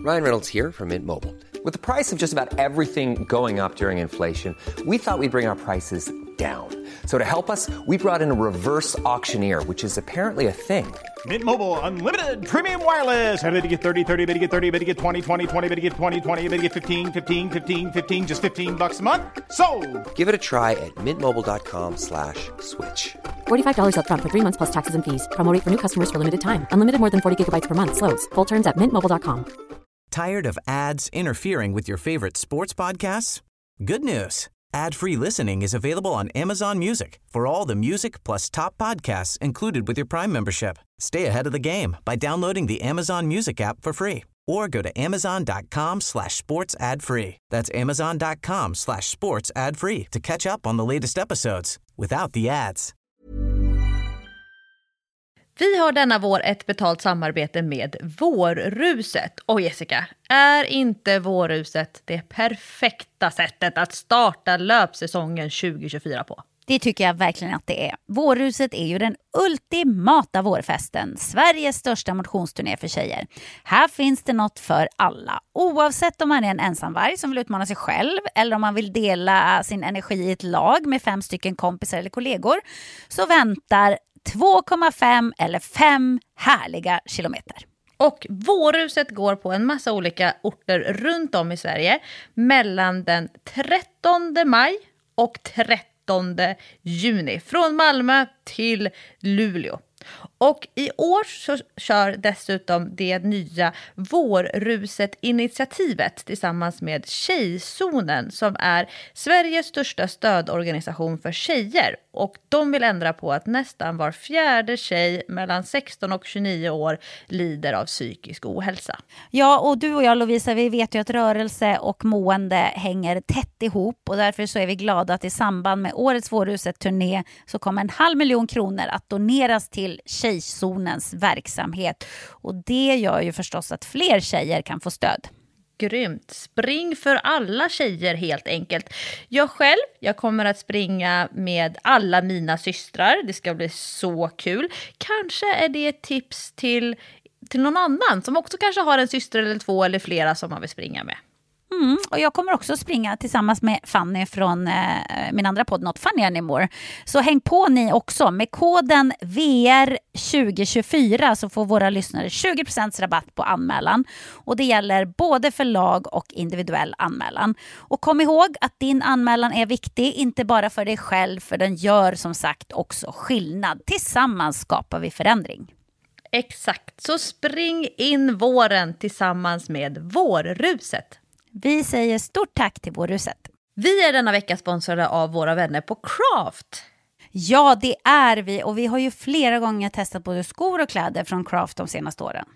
Ryan Reynolds here from Mint Mobile. With the price of just about everything going up during inflation, we thought we'd bring our prices down. So to help us, we brought in a reverse auctioneer, which is apparently a thing. Mint Mobile Unlimited Premium Wireless. How to get 30, 30, bit to get 30, bit to get 20, 20, 20, bit to get 20, 20, bit to get 15, 15, 15, 15, just $15 a month? Sold! Give it a try at mintmobile.com/switch. $45 up front for 3 months plus taxes and fees. Promo rate for new customers for limited time. Unlimited more than 40 gigabytes per month. Slows full terms at mintmobile.com. Tired of ads interfering with your favorite sports podcasts? Good news. Ad-free listening is available on Amazon Music for all the music plus top podcasts included with your Prime membership. Stay ahead of the game by downloading the Amazon Music app for free or go to amazon.com/sports ad free. That's amazon.com/sports ad free to catch up on the latest episodes without the ads. Vi har denna vår ett betalt samarbete med Vårruset. Och Jessica, är inte Vårruset det perfekta sättet att starta löpsäsongen 2024 på? Det tycker jag verkligen att det är. Vårruset är ju den ultimata vårfesten. Sveriges största motionsturné för tjejer. Här finns det något för alla. Oavsett om man är en ensamvarg som vill utmana sig själv eller om man vill dela sin energi i ett lag med 5 stycken kompisar eller kollegor, så väntar 2,5 eller 5 härliga kilometer. Och Vårruset går på en massa olika orter runt om i Sverige mellan den 13 maj och 13 juni. Från Malmö till Luleå. Och i år så kör dessutom det nya Vårruset-initiativet tillsammans med Tjejzonen som är Sveriges största stödorganisation för tjejer. Och de vill ändra på att nästan var 4:e tjej mellan 16 och 29 år lider av psykisk ohälsa. Ja, och du och jag, Lovisa, vi vet ju att rörelse och mående hänger tätt ihop. Och därför så är vi glada att i samband med årets Vårruset-turné så kommer 500 000 kronor att doneras till Tjejzonens verksamhet. Och det gör ju förstås att fler tjejer kan få stöd. Grymt. Spring för alla tjejer helt enkelt. Jag kommer att springa med alla mina systrar. Det ska bli så kul. Kanske är det ett tips till någon annan som också kanske har en syster eller 2 eller flera som man vill springa med. Och jag kommer också springa tillsammans med Fanny från min andra podd Not Funny Anymore. Så häng på ni också. Med koden VR2024 så får våra lyssnare 20% rabatt på anmälan. Och det gäller både för lag och individuell anmälan. Och kom ihåg att din anmälan är viktig, inte bara för dig själv, för den gör som sagt också skillnad. Tillsammans skapar vi förändring. Exakt, så spring in våren tillsammans med Vårruset. Vi säger stort tack till Vårruset. Vi är denna vecka sponsrade av våra vänner på Craft. Ja, det är vi. Och vi har ju flera gånger testat både skor och kläder från Craft de senaste åren.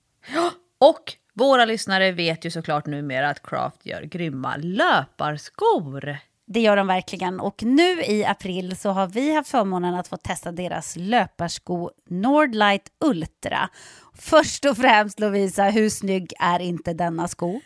Och våra lyssnare vet ju såklart numera att Craft gör grymma löparskor. Det gör de verkligen. Och nu i april så har vi haft förmånen att få testa deras löparsko Nordlight Ultra. Först och främst, Lovisa, hur snygg är inte denna sko?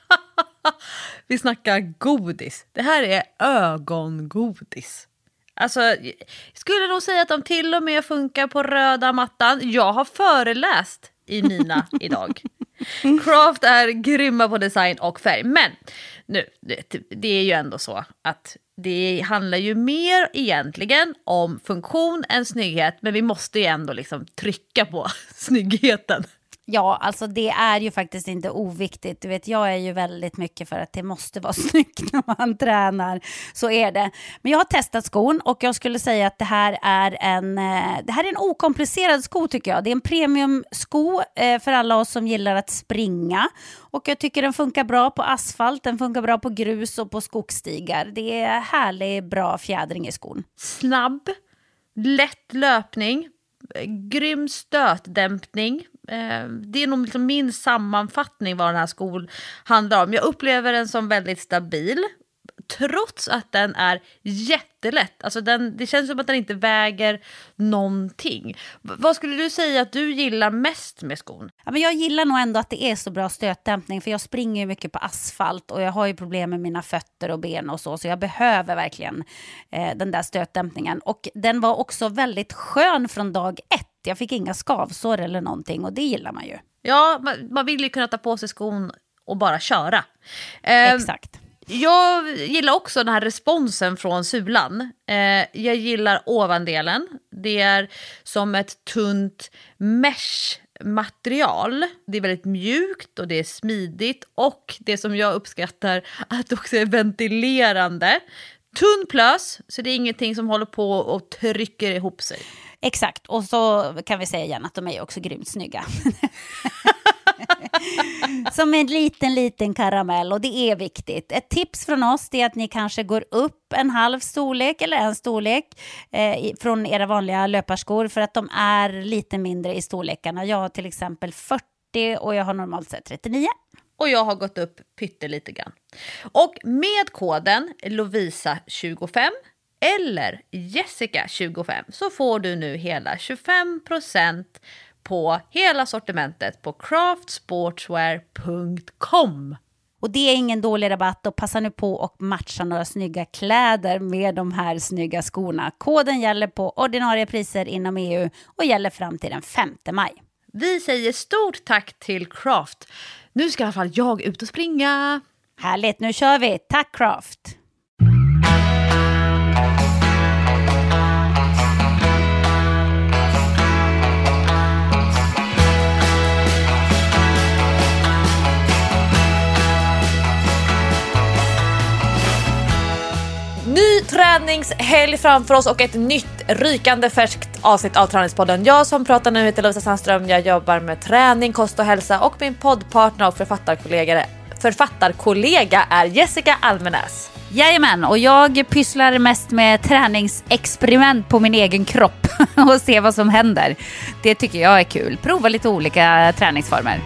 Vi snackar godis. Det här är ögongodis. Alltså, jag skulle nog säga att de till och med funkar på röda mattan. Jag har föreläst i mina idag. Craft är grymma på design och färg. Men nu, det är ju ändå så att det handlar ju mer egentligen om funktion än snygghet. Men vi måste ju ändå liksom trycka på snyggheten. Ja, alltså det är ju faktiskt inte oviktigt. Du vet, jag är ju väldigt mycket för att det måste vara snyggt när man tränar. Så är det. Men jag har testat skon och jag skulle säga att det här är en okomplicerad sko tycker jag. Det är en premiumsko för alla oss som gillar att springa. Och jag tycker den funkar bra på asfalt, den funkar bra på grus och på skogsstigar. Det är härlig, bra fjädring i skon. Snabb, lätt löpning, grym stötdämpning. Det är nog liksom min sammanfattning vad den här skon handlar om. Jag upplever den som väldigt stabil trots att den är jättelätt. Alltså det känns som att den inte väger någonting. Vad skulle du säga att du gillar mest med skon? Ja, men jag gillar nog ändå att det är så bra stötdämpning, för jag springer ju mycket på asfalt och jag har ju problem med mina fötter och ben och så jag behöver verkligen den där stötdämpningen. Och den var också väldigt skön från dag 1. Jag fick inga skavsår eller någonting och det gillar man ju. Ja, man vill ju kunna ta på sig skon och bara köra. Exakt. Jag gillar också den här responsen från sulan. Jag gillar ovandelen. Det är som ett tunt mesh-material. Det är väldigt mjukt och det är smidigt. Och det som jag uppskattar att det också är ventilerande. Tunn plös, så det är ingenting som håller på och trycker ihop sig. Exakt, och så kan vi säga igen att de är också grymt snygga. Som en liten karamell, och det är viktigt. Ett tips från oss är att ni kanske går upp en halv storlek eller en storlek från era vanliga löparskor, för att de är lite mindre i storlekarna. Jag har till exempel 40 och jag har normalt sett 39. Och jag har gått upp pyttelite grann. Och med koden Lovisa25 eller Jessica25 så får du nu hela 25% på hela sortimentet på craftsportswear.com. Och det är ingen dålig rabatt, och passa nu på och matcha några snygga kläder med de här snygga skorna. Koden gäller på ordinarie priser inom EU och gäller fram till den 5 maj. Vi säger stort tack till Craft. Nu ska i alla fall jag ut och springa. Härligt, nu kör vi. Tack Craft! Ny träningshelg framför oss och ett nytt rykande färskt avsnitt av Träningspodden. Jag som pratar nu heter Lovisa Sandström. Jag jobbar med träning, kost och hälsa, och min poddpartner och författarkollega är Jessica Almenäs. Jajamän, och jag pysslar mest med träningsexperiment på min egen kropp och se vad som händer. Det tycker jag är kul. Prova lite olika träningsformer.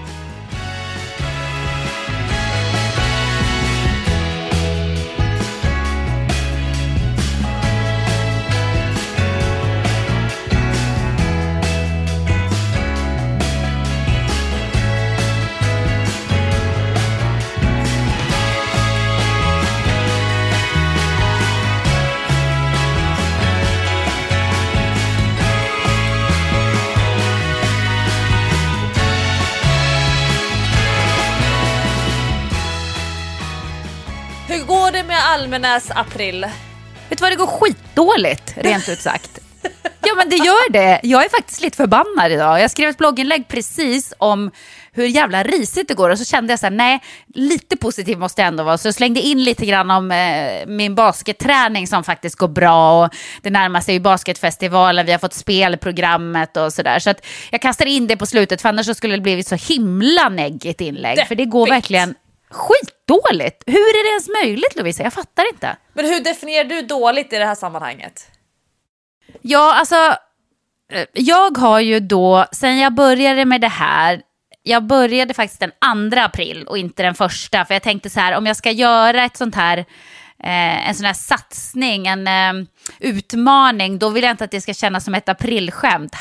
Hur går det med Almenäs april? Vet du vad, det går skitdåligt, rent ut sagt. Ja, men det gör det. Jag är faktiskt lite förbannad idag. Jag skrev ett blogginlägg precis om hur jävla risigt det går, och så kände jag så här, nej, lite positiv måste jag ändå vara. Så jag slängde in lite grann om min basketträning som faktiskt går bra, och det närmar sig ju basketfestivalen, vi har fått spelprogrammet och sådär. Så att jag kastade in det på slutet, för annars så skulle det blivit så himla neggigt inlägg. För det går verkligen skitdåligt. Hur är det ens möjligt, Lovisa? Jag fattar inte. Men hur definierar du dåligt i det här sammanhanget? Ja, alltså jag har ju då, sen jag började med det här, jag började faktiskt den 2 april och inte den 1, för jag tänkte så här, om jag ska göra ett sånt här en sån här satsning, en utmaning, då vill jag inte att det ska kännas som ett aprilskämt.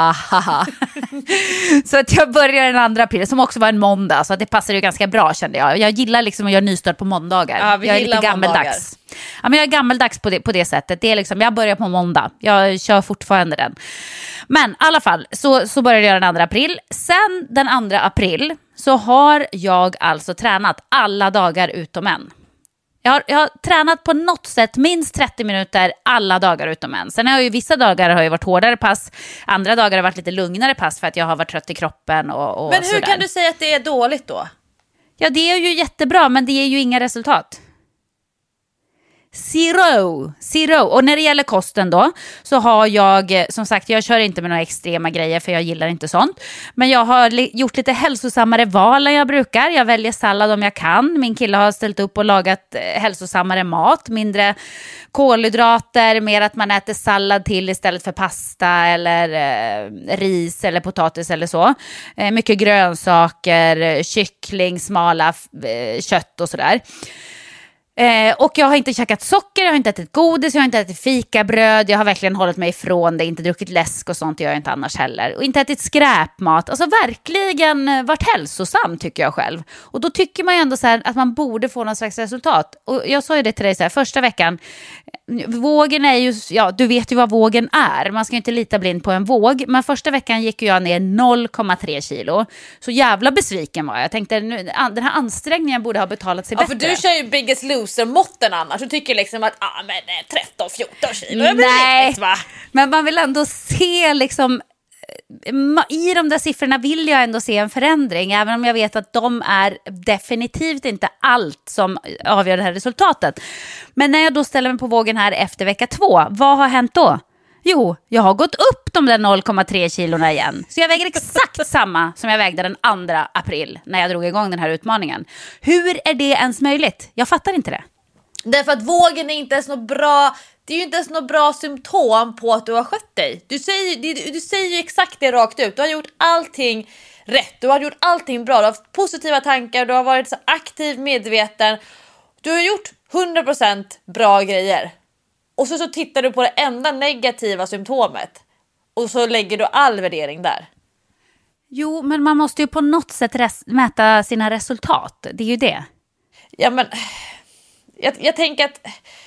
Så att jag började den 2 april, som också var en måndag, så att det passade ju ganska bra, kände jag. Jag gillar liksom att göra nystart på måndagar. Ja, jag är lite gammeldags. Ja, men jag är gammeldags på det sättet. Det är liksom, jag börjar på måndag. Jag kör fortfarande den. Men i alla fall, så började jag den 2 april. Sen den 2 april så har jag alltså tränat alla dagar utom en. Jag har tränat på något sätt minst 30 minuter alla dagar utom en. Sen har jag ju vissa dagar har ju varit hårdare pass. Andra dagar har varit lite lugnare pass för att jag har varit trött i kroppen och Men hur sådär. kan du säga att det är dåligt då? Ja, det är ju jättebra, men det ger ju inga resultat. Zero. Och när det gäller kosten då, så har jag, som sagt, jag kör inte med några extrema grejer för jag gillar inte sånt. Men jag har gjort lite hälsosammare val än jag brukar. Jag väljer sallad om jag kan. Min kille har ställt upp och lagat hälsosammare mat. Mindre kolhydrater, mer att man äter sallad till istället för pasta eller ris eller potatis eller så. Mycket grönsaker, kyckling, smala kött och sådär. Och jag har inte käkat socker, jag har inte ätit godis, jag har inte ätit fikabröd. Jag har verkligen hållit mig ifrån det, inte druckit läsk och sånt gör jag inte annars heller. Och inte ätit skräpmat, alltså verkligen varit hälsosam tycker jag själv. Och då tycker man ju ändå så här att man borde få någon slags resultat. Och jag sa ju det till dig så här, första veckan, vågen är ju, ja du vet ju vad vågen är. Man ska ju inte lita blind på en våg. Men första veckan gick jag ner 0,3 kilo. Så jävla besviken var jag. Jag tänkte, nu, den här ansträngningen borde ha betalat sig bättre. För du kör ju Biggest Loser-måtten annars. Du tycker liksom att 13-14 kilo är Nej, va? men man vill ändå se liksom, i de där siffrorna vill jag ändå se en förändring, även om jag vet att de är definitivt inte allt som avgör det här resultatet. Men när jag då ställer mig på vågen här efter vecka 2, vad har hänt då? Jo, jag har gått upp de där 0,3 kilorna igen. Så jag väger exakt samma som jag vägde den 2 april när jag drog igång den här utmaningen. Hur är det ens möjligt? Jag fattar inte det. Därför att vågen är inte ens något bra. Det är ju inte ens något bra symptom på att du har skött dig. Du säger ju exakt det rakt ut. Du har gjort allting rätt. Du har gjort allting bra. Du har haft positiva tankar. Du har varit så aktiv, medveten. Du har gjort 100% bra grejer. Och så tittar du på det enda negativa symptomet. Och så lägger du all värdering där. Jo, men man måste ju på något sätt mäta sina resultat. Det är ju det. Ja, men jag tänker att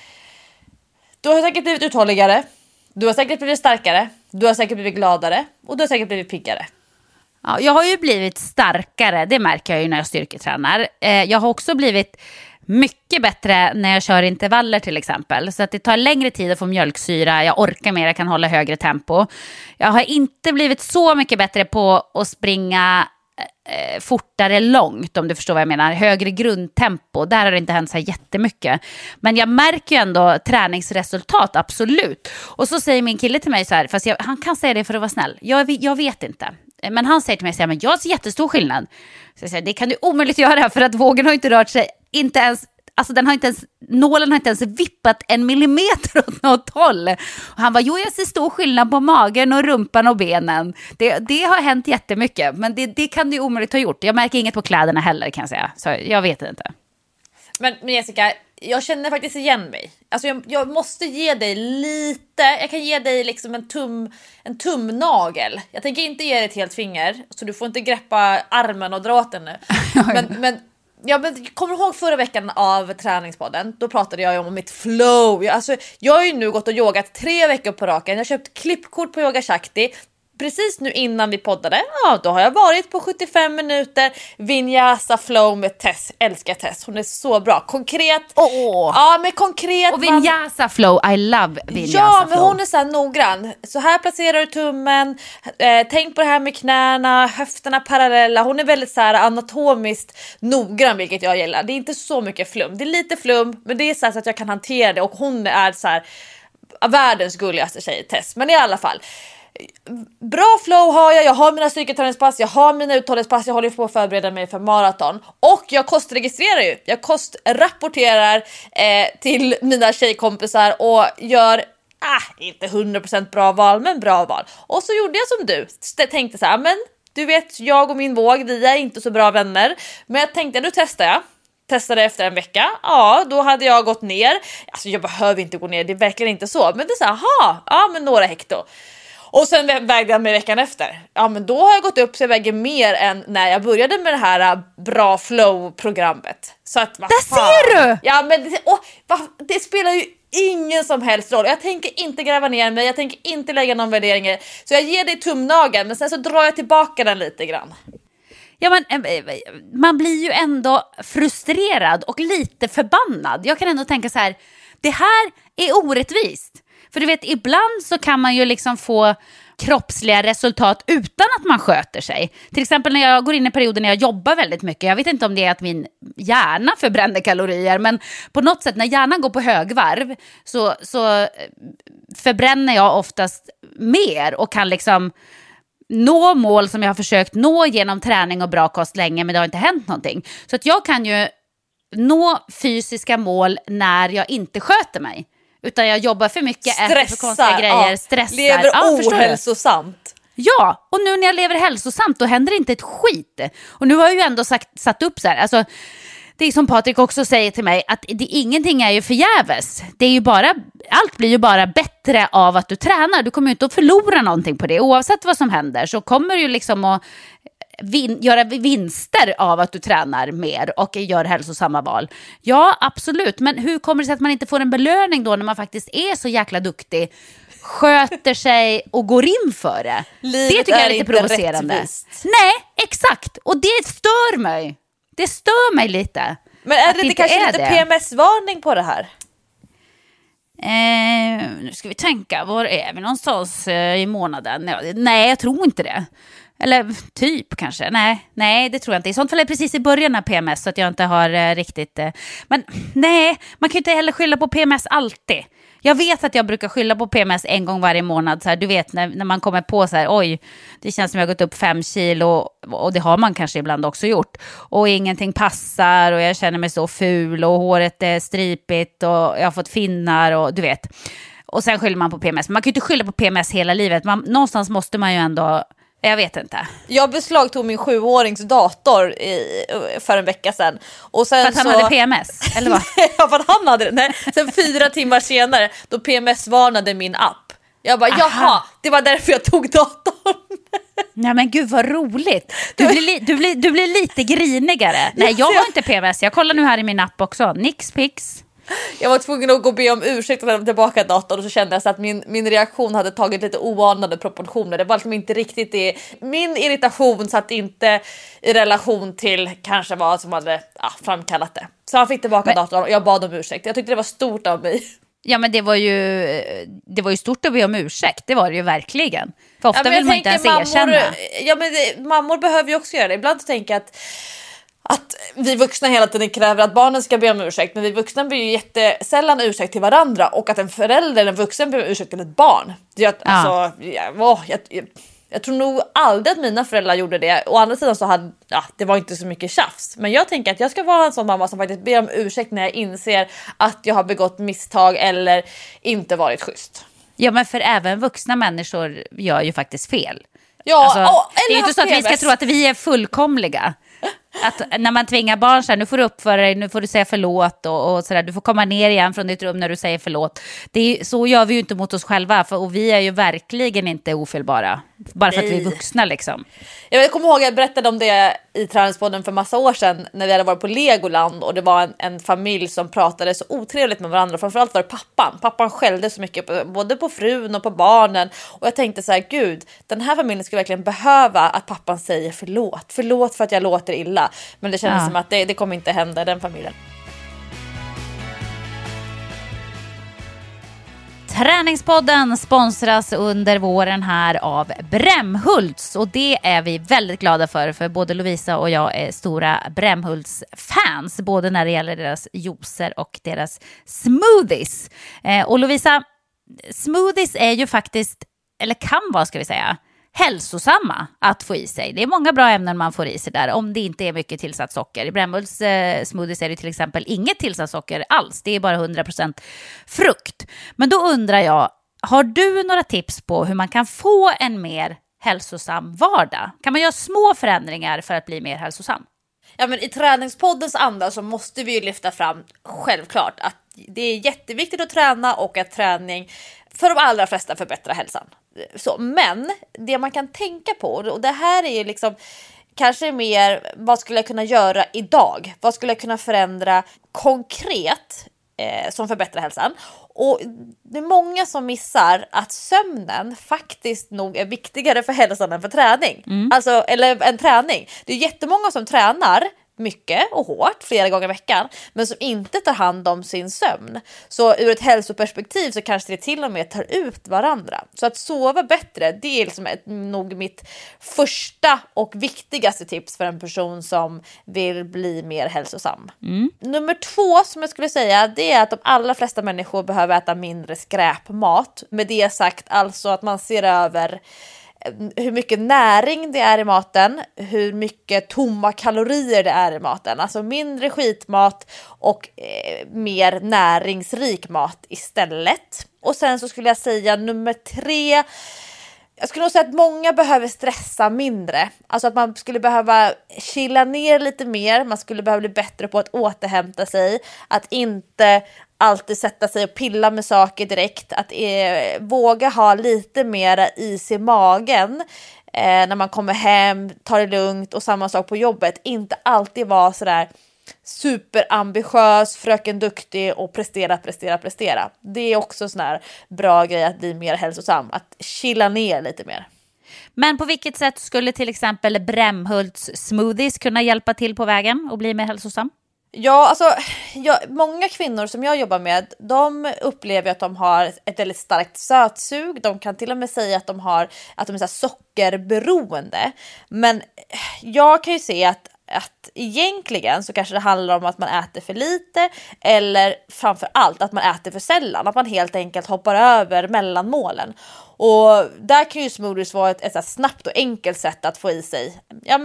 du har säkert blivit uthålligare. Du har säkert blivit starkare. Du har säkert blivit gladare. Och du har säkert blivit piggare. Ja, jag har ju blivit starkare. Det märker jag ju när jag styrketränar. Jag har också blivit mycket bättre när jag kör intervaller till exempel. Så att det tar längre tid att få mjölksyra. Jag orkar mer, jag kan hålla högre tempo. Jag har inte blivit så mycket bättre på att springa fortare långt, om du förstår vad jag menar. Högre grundtempo, där har det inte hänt så här jättemycket. Men jag märker ju ändå träningsresultat, absolut. Och så säger min kille till mig så här, fast han kan säga det för att vara snäll. Jag vet inte. Men han säger till mig så här, men jag ser jättestor skillnad. Så jag säger, det kan du omöjligt göra för att vågen har inte rört sig, inte ens, alltså nålen har inte ens vippat 1 millimeter åt något håll. Och han var, jo jag ser stor skillnad på magen och rumpan och benen. Det har hänt jättemycket, men det kan du omöjligt ha gjort. Jag märker inget på kläderna heller kan jag säga, så jag vet inte. Men Jessica, jag känner faktiskt igen mig. Alltså jag måste ge dig lite. Jag kan ge dig liksom en tumnagel. Jag tänker inte ge dig ett helt finger, så du får inte greppa armen och dra åt den nu. Men kommer du ihåg förra veckan av träningspodden? Då pratade jag ju om mitt flow. Jag har ju nu gått och yogat 3 veckor på raken. Jag har köpt klippkort på Yoga Shakti. Precis nu innan vi poddade, då har jag varit på 75 minuter Vinyasa flow med Tess. Älskar Tess, hon är så bra. Konkret. Ja, men konkret. Och Vinyasa flow, I love Vinyasa ja, men flow. hon är så här noggrann. Så här placerar du tummen. Tänk på det här med knäna, höfterna parallella. Hon är väldigt så här anatomiskt noggrann, vilket jag gillar. Det är inte så mycket flum. Det är lite flum, men det är så att jag kan hantera det. Och hon är så här världens gulligaste tjej, Tess. Men i alla fall, bra flow har jag har mina styrketräningspass, jag har mina uthållighetspass, jag håller på att förbereda mig för maraton. Och jag kostregistrerar ju, jag kostrapporterar till mina tjejkompisar och gör inte 100% bra val, men bra val. Och så gjorde jag som du, tänkte så här, men du vet, jag och min våg, vi är inte så bra vänner. Men jag tänkte, nu testar jag. Testade efter en vecka, då hade jag gått ner. Alltså jag behöver inte gå ner, det är verkligen inte så. Men det är så här, men några hekto. Och sen vägde jag mig veckan efter. Ja, men då har jag gått upp så jag väger mer än när jag började med det här bra flow-programmet. Så att, där ser du! Ja, men det spelar ju ingen som helst roll. Jag tänker inte gräva ner mig, jag tänker inte lägga någon värdering. Så jag ger dig tumnageln, men sen så drar jag tillbaka den lite grann. Ja, men man blir ju ändå frustrerad och lite förbannad. Jag kan ändå tänka så här, det här är orättvist. För du vet, ibland så kan man ju liksom få kroppsliga resultat utan att man sköter sig. Till exempel när jag går in i perioden när jag jobbar väldigt mycket. Jag vet inte om det är att min hjärna förbränner kalorier, men på något sätt när hjärnan går på högvarv så förbränner jag oftast mer och kan liksom nå mål som jag har försökt nå genom träning och bra kost länge, men det har inte hänt någonting. Så att jag kan ju nå fysiska mål när jag inte sköter mig. Utan jag jobbar för mycket, äter för konstiga grejer, stressar. Lever ohälsosamt. Ja, och nu när jag lever hälsosamt då händer inte ett skit. Och nu har jag ju ändå satt upp så här, alltså det är som Patrik också säger till mig, att ingenting är ju förgäves. Det är ju bara, allt blir ju bara bättre av att du tränar. Du kommer ju inte att förlora någonting på det. Oavsett vad som händer så kommer du ju liksom att göra vinster av att du tränar mer och gör hälsosamma val. Ja, absolut. Men hur kommer det sig att man inte får en belöning då när man faktiskt är så jäkla duktig, sköter sig och går in för det? Livet det tycker jag är lite inte provocerande. rättvist. Nej, exakt. Och det stör mig. Det stör mig lite. Men är det inte kanske lite PMS-varning på det här? Nu ska vi tänka, var är vi någonstans i månaden? Nej, jag tror inte det. Eller typ kanske. Nej, det tror jag inte. I sånt fall är det precis i början av PMS så att jag inte har riktigt... Men nej, man kan ju inte heller skylla på PMS alltid. Jag vet att jag brukar skylla på PMS en gång varje månad. Så här, du vet när man kommer på så här, oj, det känns som jag har gått upp 5 kilo. Och det har man kanske ibland också gjort. Och ingenting passar och jag känner mig så ful och håret är stripigt och jag har fått finnar och du vet. Och sen skyller man på PMS. Men man kan ju inte skylla på PMS hela livet. Någonstans måste man ju ändå... Jag vet inte. Jag beslagtog min 7-årings dator för en vecka sedan. Och sen för att han hade PMS, eller vad? Ja, för att han hade det. Nej. Sen 4 timmar senare, då PMS-varnade min app. Jag bara, jaha, det var därför jag tog datorn. Nej men gud vad roligt. Du blir lite grinigare. Nej, jag har inte PMS. Jag kollar nu här i min app också. Nix pix. Jag var tvungen att gå och be om ursäkt och lämna tillbaka datorn och så kände jag så att min reaktion hade tagit lite oanade proportioner. Det var liksom inte riktigt det. Min irritation satt inte i relation till kanske vad som hade framkallat det. Så han fick tillbaka datorn och jag bad om ursäkt. Jag tyckte det var stort av mig. Ja men det var ju stort att be om ursäkt. Det var det ju verkligen. För ofta vill man inte ens erkänna. Ja men mammor behöver ju också göra det. Ibland tänker jag att vi vuxna hela tiden kräver att barnen ska be om ursäkt, men vi vuxna ber ju jättesällan ursäkt till varandra, och att en förälder, en vuxen, ber om ursäkt till ett barn. Jag tror nog aldrig att mina föräldrar gjorde det. Å andra sidan så det var inte så mycket tjafs. Men jag tänker att jag ska vara en sån mamma som faktiskt ber om ursäkt när jag inser att jag har begått misstag eller inte varit schysst. Ja, men för även vuxna människor gör ju faktiskt fel. Ja, alltså, det är ju inte så att vi ska tro att vi är fullkomliga. Att när man tvingar barn så här, nu får du uppföra dig, nu får du säga förlåt och sådär, du får komma ner igen från ditt rum när du säger förlåt. Så gör vi ju inte mot oss själva, och vi är ju verkligen inte ofelbara. Bara för att vi är vuxna liksom. Jag kommer ihåg att jag berättade om det i Träningspodden för massa år sedan när vi hade varit på Legoland och det var en familj som pratade så otrevligt med varandra. Framförallt var det pappan. Pappan skällde så mycket både på frun och på barnen. Och jag tänkte så här, gud, den här familjen skulle verkligen behöva att pappan säger förlåt. Förlåt för att jag låter illa. Men det kändes som att det kommer inte hända i den familjen. Träningspodden sponsras under våren här av Brämhults, och det är vi väldigt glada för både Lovisa och jag är stora Brämhults-fans, både när det gäller deras juicer och deras smoothies. Och Lovisa, smoothies är ju faktiskt, eller kan vara ska vi säga, hälsosamma att få i sig. Det är många bra ämnen man får i sig där, om det inte är mycket tillsatt socker. I Brämhults smoothies är det till exempel inget tillsatt socker alls. Det är bara 100% frukt. Men då undrar jag, har du några tips på hur man kan få en mer hälsosam vardag? Kan man göra små förändringar för att bli mer hälsosam? Ja, men i Träningspoddens anda så måste vi ju lyfta fram självklart att det är jätteviktigt att träna och att träning för de allra flesta förbättrar hälsan. Så, men det man kan tänka på, och det här är liksom kanske mer, vad skulle jag kunna göra idag? Vad skulle jag kunna förändra konkret som förbättrar hälsan? Och det är många som missar att sömnen faktiskt nog är viktigare för hälsan än för träning. Alltså, eller en träning. Det är jättemånga som tränar mycket och hårt flera gånger i veckan, men som inte tar hand om sin sömn. Så ur ett hälsoperspektiv så kanske det till och med tar ut varandra. Så att sova bättre, det är liksom nog mitt första och viktigaste tips för en person som vill bli mer hälsosam. Nummer 2 som jag skulle säga, det är att de allra flesta människor behöver äta mindre skräpmat. Med det sagt alltså att man ser över hur mycket näring det är i maten, hur mycket tomma kalorier det är i maten. Alltså mindre skitmat och mer näringsrik mat istället. Och sen så skulle jag säga nummer 3, Jag skulle nog säga att många behöver stressa mindre. Alltså att man skulle behöva chilla ner lite mer. Man skulle behöva bli bättre på att återhämta sig. Att inte alltid sätta sig och pilla med saker direkt. Att våga ha lite mera is i magen när man kommer hem, tar det lugnt, och samma sak på jobbet. Inte alltid vara sådär superambitiös, fröken duktig och prestera. Det är också sån här bra grej att bli mer hälsosam, att chilla ner lite mer. Men på vilket sätt skulle till exempel Brämhults smoothies kunna hjälpa till på vägen och bli mer hälsosam? Ja, alltså många kvinnor som jag jobbar med, de upplever att de har ett väldigt starkt sötsug. De kan till och med säga att de är så här sockerberoende. Men jag kan ju se att egentligen så kanske det handlar om att man äter för lite, eller framför allt att man äter för sällan, att man helt enkelt hoppar över mellanmålen. Och där kan ju smoothies vara ett så snabbt och enkelt sätt att få i sig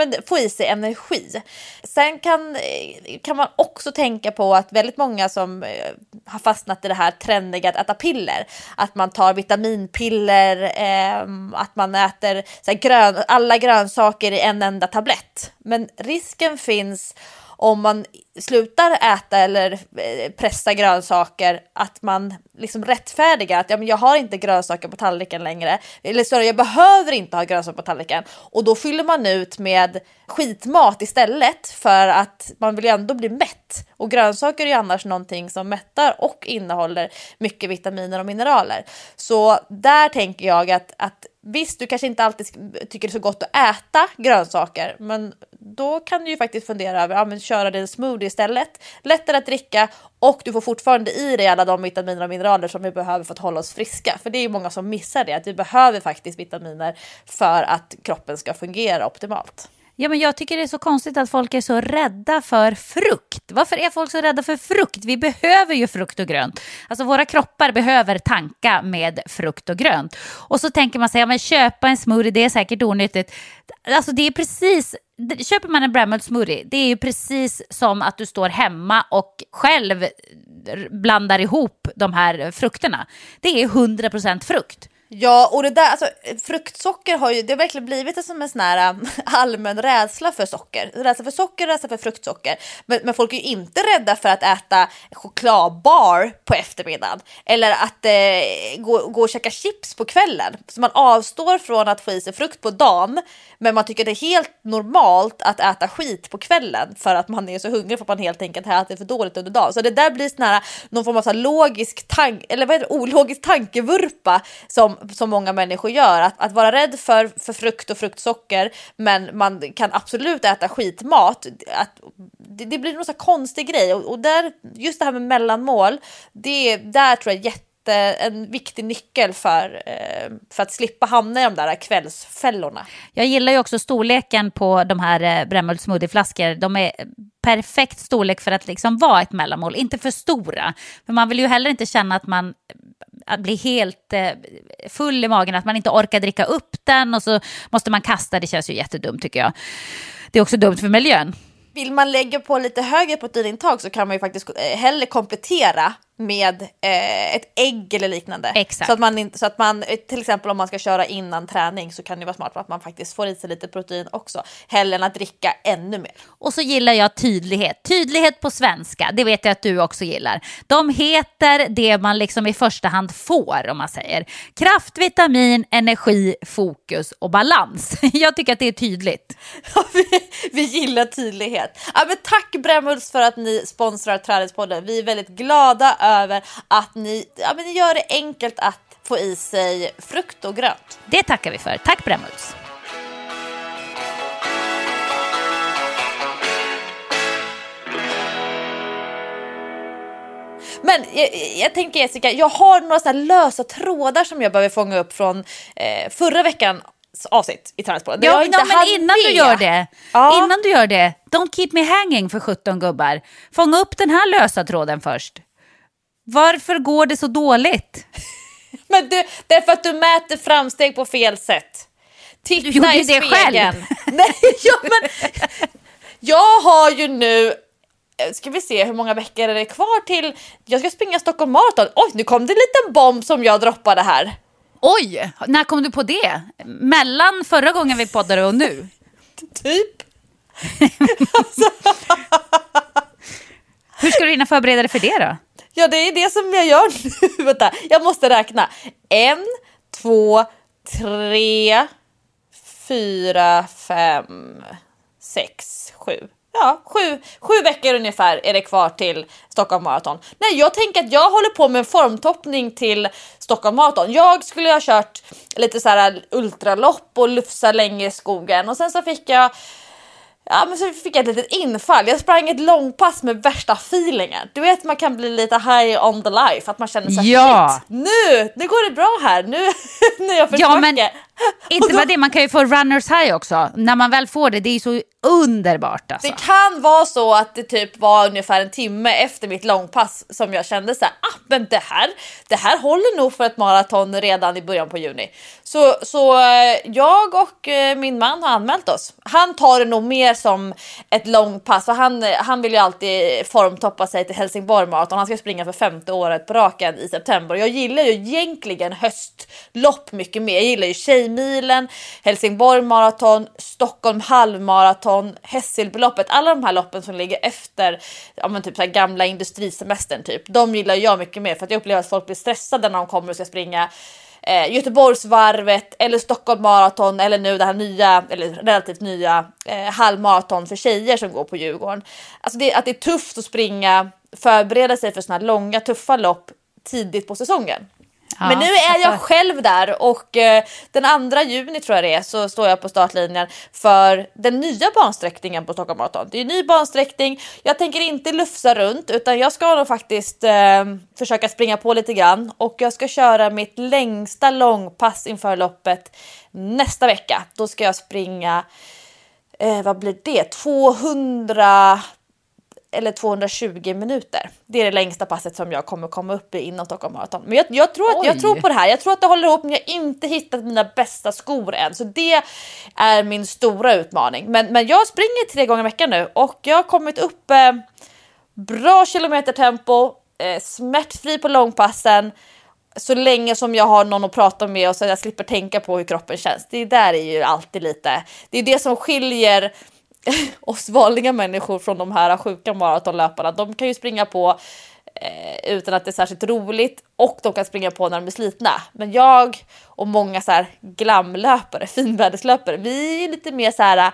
energi. Sen kan man också tänka på att väldigt många som har fastnat i det här trendiga att äta piller, att man tar vitaminpiller, att man äter så här alla grönsaker i en enda tablett. Men risken finns, om man slutar äta eller pressa grönsaker, att man liksom rättfärdigar att jag har inte grönsaker på tallriken längre. Eller så jag behöver inte ha grönsaker på tallriken. Och då fyller man ut med skitmat istället, för att man vill ju ändå bli mätt. Och grönsaker är ju annars någonting som mättar och innehåller mycket vitaminer och mineraler. Så där tänker jag att visst, du kanske inte alltid tycker det är så gott att äta grönsaker, men då kan du ju faktiskt fundera över att köra din smoothie istället. Lättare att dricka, och du får fortfarande i dig alla de vitaminer och mineraler som vi behöver för att hålla oss friska. För det är ju många som missar det, att vi behöver faktiskt vitaminer för att kroppen ska fungera optimalt. Ja, men jag tycker det är så konstigt att folk är så rädda för frukt. Varför är folk så rädda för frukt? Vi behöver ju frukt och grönt. Alltså våra kroppar behöver tanka med frukt och grönt. Och så tänker man sig, men köpa en smoothie, det är säkert onyttigt. Alltså det är precis, köper man en Brämhult smoothie, det är ju precis som att du står hemma och själv blandar ihop de här frukterna. Det är 100% frukt. Ja, och det där, alltså fruktsocker har ju, det har verkligen blivit som en sån här allmän rädsla för socker. Rädsla för socker, rädsla för fruktsocker. Men folk är ju inte rädda för att äta chokladbar på eftermiddagen. Eller att gå och käka chips på kvällen. Så man avstår från att få i sig frukt på dagen. Men man tycker det är helt normalt att äta skit på kvällen, för att man är så hungrig, för att man helt enkelt äter för dåligt under dagen. Så det där blir sån här, någon form av så här ologisk tankevurpa som många människor gör. Att vara rädd för frukt och fruktsocker, men man kan absolut äta skitmat. Det blir någon så konstig grej. Och där, just det här med mellanmål, där tror jag en viktig nyckel för att slippa hamna i de där kvällsfällorna. Jag gillar ju också storleken på de här Brämhult smoothieflaskor. De är perfekt storlek för att liksom vara ett mellanmål, inte för stora. För man vill ju heller inte känna att man blir helt full i magen, att man inte orkar dricka upp den och så måste man kasta. Det känns ju jättedumt, tycker jag. Det är också dumt för miljön. Vill man lägga på lite högre proteinintag, så kan man ju faktiskt hellre komplettera med ett ägg eller liknande. Exakt. Så att man till exempel om man ska köra innan träning, så kan det vara smart att man faktiskt får i sig lite protein också, hellre än att dricka ännu mer. Och så gillar jag tydlighet på svenska. Det vet jag att du också gillar. De heter det man liksom i första hand får, om man säger kraft, vitamin, energi, fokus och balans. Jag tycker att det är tydligt. Vi gillar tydlighet. Ja, men tack Brämhults för att ni sponsrar Träningspodden. Vi är väldigt glada över att ni gör det enkelt att få i sig frukt och grönt. Det tackar vi för. Tack Brämhults. Men jag tänker, Jessica, jag har några så här lösa trådar som jag behöver fånga upp från förra veckan avsnitt i Träningspodden. Ja, men innan du gör det, don't keep me hanging för 17 gubbar. Fånga upp den här lösa tråden först. Varför går det så dåligt? Men det är för att du mäter framsteg på fel sätt. Titta i spegeln. Själv. Nej, men jag har ju nu, ska vi se hur många veckor är kvar till jag ska springa Stockholm Marathon. Oj, nu kom det en liten bomb som jag droppade här. Oj, när kom du på det? Mellan förra gången vi poddade och nu? Typ. Hur ska du hinna förbereda dig för det då? Ja, det är det som jag gör nu. Vänta, jag måste räkna. 1, 2, 3, 4, 5, 6, 7. Ja, 7 veckor ungefär är det kvar till Stockholm Marathon. Nej, jag tänker att jag håller på med en formtoppning till Stockholm Marathon. Jag skulle ha kört lite så här ultralopp och lufsa länge i skogen. Och sen så fick jag ett litet infall. Jag sprang ett långpass med värsta feelingen. Du vet, man kan bli lite high on the life. Att man känner så här, shit, nu går det bra här. Nu när jag försöker. Ja, men inte bara det, man kan ju få runners high också. När man väl får det, det är ju så underbart alltså. Det kan vara så att det typ var ungefär en timme efter mitt långpass som jag kände så här, men det här håller nog för ett maraton redan i början på juni. Så jag och min man har anmält oss. Han tar det nog mer som ett långpass, och han vill ju alltid formtoppa sig till Helsingborg Marathon. Han ska springa för 5:e året på raken i september. Jag gillar ju egentligen höstlopp mycket mer. Jag gillar ju Tjejmilen, Helsingborg Marathon, Stockholm halvmaraton, Hässelbeloppet. Alla de här loppen som ligger efter typ så här gamla industrisemestern typ. De gillar jag mycket mer, för att jag upplever att folk blir stressade när de kommer och ska springa Göteborgsvarvet eller Stockholm Marathon, eller nu det här nya, eller relativt nya halvmaraton för tjejer som går på Djurgården. Alltså att det är tufft att förbereda sig för såna här långa tuffa lopp tidigt på säsongen. Ja, men nu är jag själv där, och den 2 juni tror jag det är, så står jag på startlinjen för den nya bansträckningen på Stockholm Marathon. Det är en ny bansträckning. Jag tänker inte lufsa runt, utan jag ska nog faktiskt försöka springa på lite grann, och jag ska köra mitt längsta långpass inför loppet nästa vecka. Då ska jag springa vad blir det? 200 eller 220 minuter. Det är det längsta passet som jag kommer komma upp i inom Stockholm Marathon. Men jag tror på det här. Jag tror att det håller ihop, men jag har inte hittat mina bästa skor än. Så det är min stora utmaning. Men jag springer 3 gånger i veckan nu, och jag har kommit upp bra kilometertempo, smärtfri på långpassen, så länge som jag har någon att prata med och så jag slipper tänka på hur kroppen känns. Det där är ju alltid lite, det är det som skiljer oss vanliga människor från de här sjuka maratonlöparna. De kan ju springa på utan att det är särskilt roligt, och de kan springa på när de är slitna. Men jag och många så här glamlöpare, finväderslöpare, vi är lite mer så här,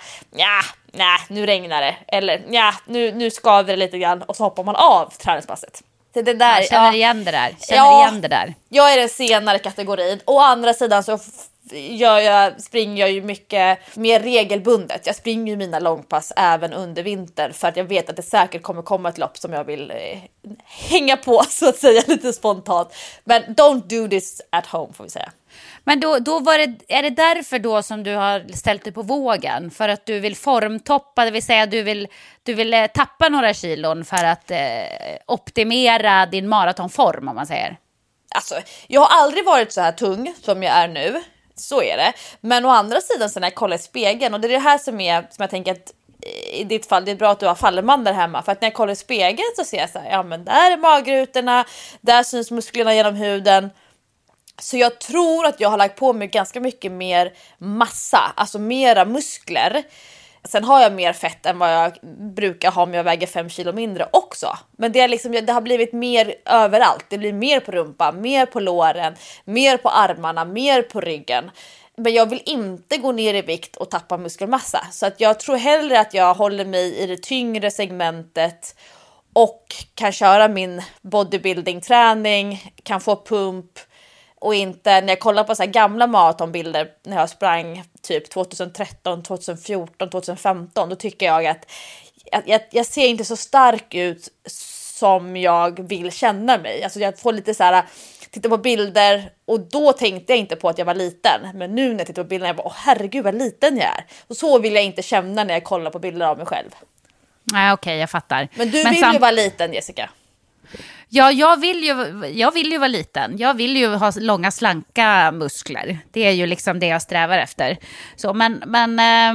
nu regnar det, eller nu skaver det lite grann, och så hoppar man av träningspasset. Det där, jag känner igen det där. Jag är den senare kategorin. Å andra sidan så springer jag ju mycket mer regelbundet. Jag springer ju mina långpass även under vintern, för att jag vet att det säkert kommer komma ett lopp som jag vill hänga på, så att säga, lite spontant. Men don't do this at home, får vi säga. Men då är det därför då som du har ställt dig på vågen? För att du vill formtoppa, det vill säga du vill tappa några kilon för att optimera din maratonform, om man säger. Alltså, jag har aldrig varit så här tung som jag är nu. Så är det. Men å andra sidan så när jag kollar i spegeln, och det är det här som jag tänker att i ditt fall, det är bra att du har fallerman där hemma, för att när jag kollar i spegeln så ser jag så här, men där är magrutorna, där syns musklerna genom huden. Så jag tror att jag har lagt på mig ganska mycket mer massa, alltså mera muskler. Sen har jag mer fett än vad jag brukar ha om jag väger 5 kilo mindre också. Men det har blivit mer överallt. Det blir mer på rumpan, mer på låren, mer på armarna, mer på ryggen. Men jag vill inte gå ner i vikt och tappa muskelmassa. Så att jag tror hellre att jag håller mig i det tyngre segmentet och kan köra min bodybuilding-träning, kan få pump. Och inte när jag kollar på så här gamla maratonbilder när jag sprang typ 2013, 2014, 2015, då tycker jag att jag ser inte så stark ut som jag vill känna mig. Alltså jag får lite så här, titta på bilder, och då tänkte jag inte på att jag var liten. Men nu när jag tittar på bilderna, jag bara, herregud vad liten jag är. Och så vill jag inte känna när jag kollar på bilder av mig själv. Nej, okej, jag fattar. Men du vill ju vara liten, Jessica. Ja, jag vill ju vara liten. Jag vill ju ha långa, slanka muskler. Det är ju liksom det jag strävar efter. Så, men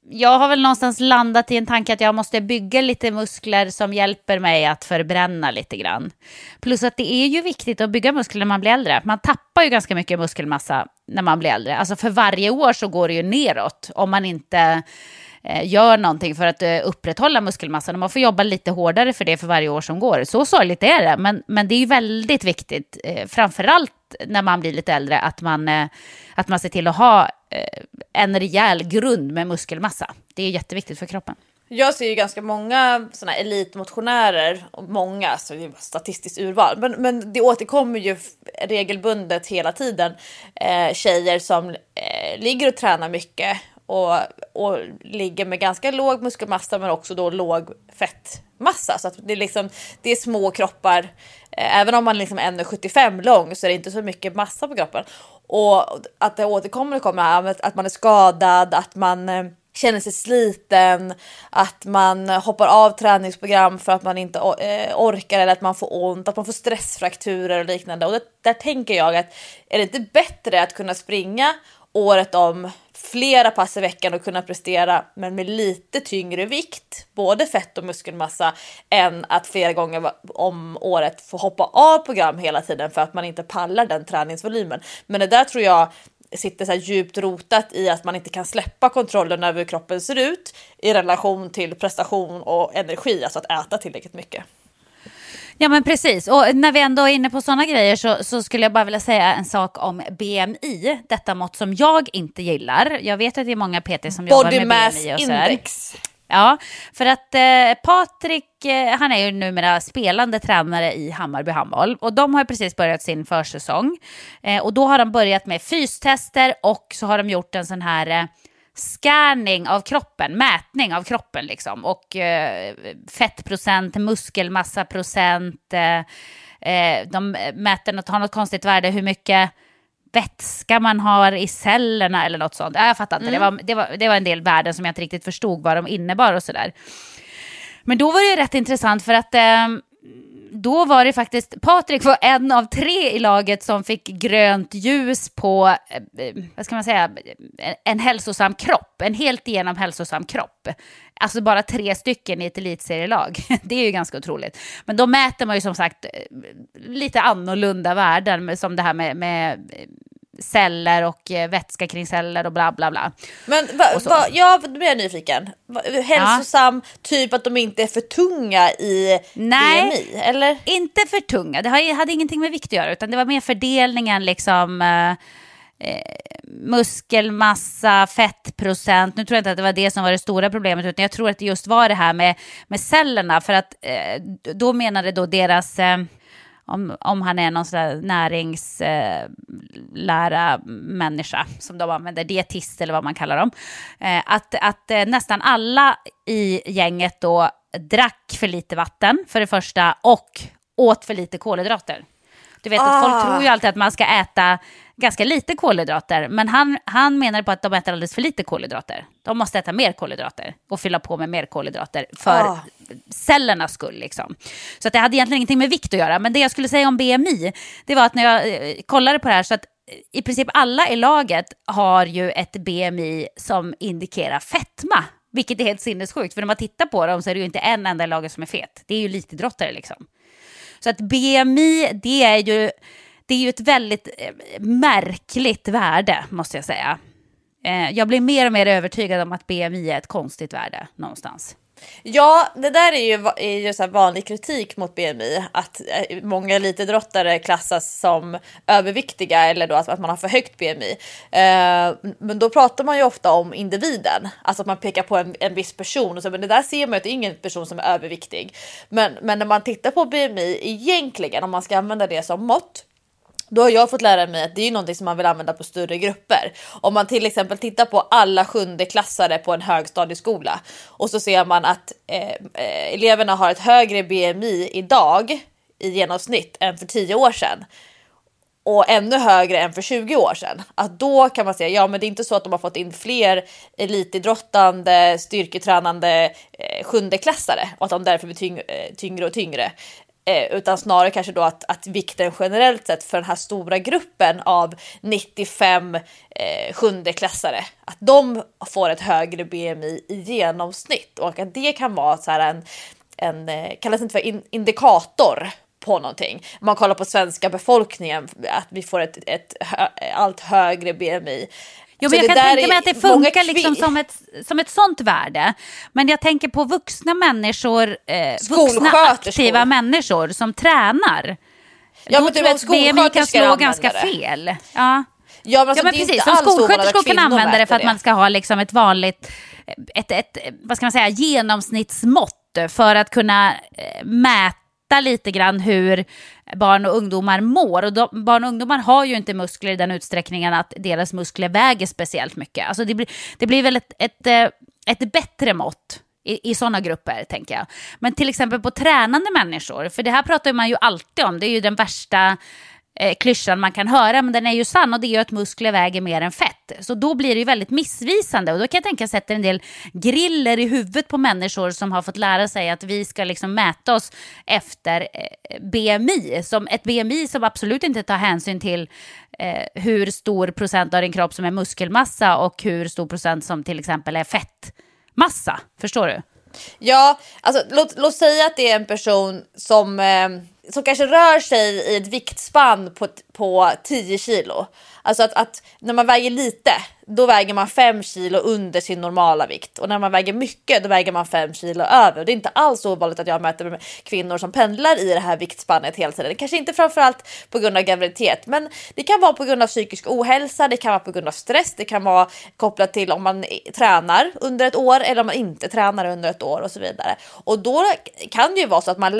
jag har väl någonstans landat i en tanke att jag måste bygga lite muskler som hjälper mig att förbränna lite grann. Plus att det är ju viktigt att bygga muskler när man blir äldre. Man tappar ju ganska mycket muskelmassa när man blir äldre. Alltså för varje år så går det ju neråt om man inte gör någonting för att upprätthålla muskelmassan. Och man får jobba lite hårdare för det för varje år som går. Så sorgligt är det, men det är ju väldigt viktigt, framförallt när man blir lite äldre, att man ser till att ha en rejäl grund med muskelmassa. Det är jätteviktigt för kroppen. Jag ser ju ganska många såna elitmotionärer, och många, så det är statistiskt urval, men det återkommer ju regelbundet hela tiden tjejer som ligger och tränar mycket och ligger med ganska låg muskelmassa men också då låg fettmassa, så att det är små kroppar. Även om man liksom är 1,75 lång så är det inte så mycket massa på kroppen. Och att det återkommer att man är skadad, att man känner sig sliten, att man hoppar av träningsprogram för att man inte orkar, eller att man får ont, att man får stressfrakturer och liknande. Och där tänker jag att är det inte bättre att kunna springa året om flera pass i veckan och kunna prestera men med lite tyngre vikt, både fett och muskelmassa, än att flera gånger om året få hoppa av program hela tiden för att man inte pallar den träningsvolymen. Men det där tror jag sitter så här djupt rotat i att man inte kan släppa kontrollen över hur kroppen ser ut i relation till prestation och energi, alltså att äta tillräckligt mycket. Ja men precis, och när vi ändå är inne på sådana grejer så skulle jag bara vilja säga en sak om BMI, detta mått som jag inte gillar. Jag vet att det är många PT som jobbar med BMI och så här. Ja, för att Patrik, han är ju numera spelande tränare i Hammarby handboll och de har precis börjat sin försäsong. Och då har de börjat med fystester och så har de gjort en sån här scanning av kroppen, mätning av kroppen liksom, och fettprocent, muskelmassaprocent, de mäter har något konstigt värde, hur mycket vätska man har i cellerna eller något sånt. Jag fattar inte, det var en del värden som jag inte riktigt förstod vad de innebar och sådär. Men då var det ju rätt intressant för att då var det faktiskt, Patrik var en av 3 i laget som fick grönt ljus på, vad ska man säga, en hälsosam kropp, en helt igenom hälsosam kropp. Alltså bara 3 stycken i ett elitserielag. Det är ju ganska otroligt. Men då mäter man ju som sagt lite annorlunda värden, som det här med celler och vätska kring celler och bla bla bla. Men jag blir nyfiken. Hälsosam, typ att de inte är för tunga i BMI, eller? Inte för tunga. Det hade ingenting med vikt att göra, utan det var mer fördelningen liksom muskelmassa, fettprocent. Nu tror jag inte att det var det som var det stora problemet, utan jag tror att det just var det här med cellerna, för att då menade då deras om han är någon sån där näringslära människa som de använder, dietist eller vad man kallar dem, att nästan alla i gänget då drack för lite vatten för det första och åt för lite kolhydrater. Du vet att folk tror ju alltid att man ska äta ganska lite kolhydrater, men han menar på att de äter alldeles för lite kolhydrater. De måste äta mer kolhydrater och fylla på med mer kolhydrater för cellernas skull liksom. Så att det hade egentligen ingenting med vikt att göra, men det jag skulle säga om BMI, det var att när jag kollade på det här, så att i princip alla i laget har ju ett BMI som indikerar fetma, vilket är helt sinnessjukt, för när man tittar på dem så är det ju inte en enda i laget som är fet. Det är ju elitidrottare liksom. Så att BMI, det är ju ett väldigt märkligt värde, måste jag säga. Jag blir mer och mer övertygad om att BMI är ett konstigt värde någonstans. Ja, det där är ju så här vanlig kritik mot BMI, att många elitidrottare klassas som överviktiga, eller då att man har för högt BMI. Men då pratar man ju ofta om individen, alltså att man pekar på en viss person och så, men det där ser man att det är ingen person som är överviktig. Men när man tittar på BMI egentligen, om man ska använda det som mått, då har jag fått lära mig att det är någonting som man vill använda på större grupper. Om man till exempel tittar på alla 7:e-klassare på en högstadieskola och så ser man att eleverna har ett högre BMI idag i genomsnitt än för 10 år sedan. Och ännu högre än för 20 år sedan. Att då kan man säga, ja men det är inte så att de har fått in fler elitidrottande, styrketränande 7:e-klassare och att de därför blir tyngre och tyngre. utan snarare kanske då att vikten generellt sett för den här stora gruppen av 95 sjundeklassare, att de får ett högre BMI i genomsnitt, och att det kan vara så här en kallas inte för indikator på någonting. Om man kollar på svenska befolkningen, att vi får ett allt högre BMI. Jo, men jag kan tänka mig att det funkar liksom som ett sånt värde. Men jag tänker på vuxna människor, vuxna aktiva människor som tränar. Ja, men du vet, BMI kan slå ganska fel. Ja, men precis. Som skolsköterskor kan använda det för att man ska ha liksom ett vanligt vad ska man säga, genomsnittsmått för att kunna mäta lite grann hur barn och ungdomar mår. Och barn och ungdomar har ju inte muskler i den utsträckningen att deras muskler väger speciellt mycket. Alltså det blir väl ett bättre mått i sådana grupper, tänker jag. Men till exempel på tränande människor, för det här pratar man ju alltid om, det är ju den värsta klyschan man kan höra, men den är ju sann, och det är ju att muskler väger mer än fett. Så då blir det ju väldigt missvisande, och då kan jag tänka sätta en del griller i huvudet på människor som har fått lära sig att vi ska liksom mäta oss efter BMI, som ett BMI som absolut inte tar hänsyn till hur stor procent av din kropp som är muskelmassa och hur stor procent som till exempel är fettmassa. Förstår du? Ja, alltså låt säga att det är en person som kanske rör sig i ett viktspann på 10 kilo. Alltså att när man väger lite, då väger man 5 kilo under sin normala vikt. Och när man väger mycket, då väger man 5 kilo över. Och det är inte alls så ovanligt att jag möter kvinnor som pendlar i det här viktspannet hela tiden. Det kanske inte framförallt på grund av graviditet, men det kan vara på grund av psykisk ohälsa, det kan vara på grund av stress, det kan vara kopplat till om man tränar under ett år eller om man inte tränar under ett år och så vidare. Och då kan det ju vara så att man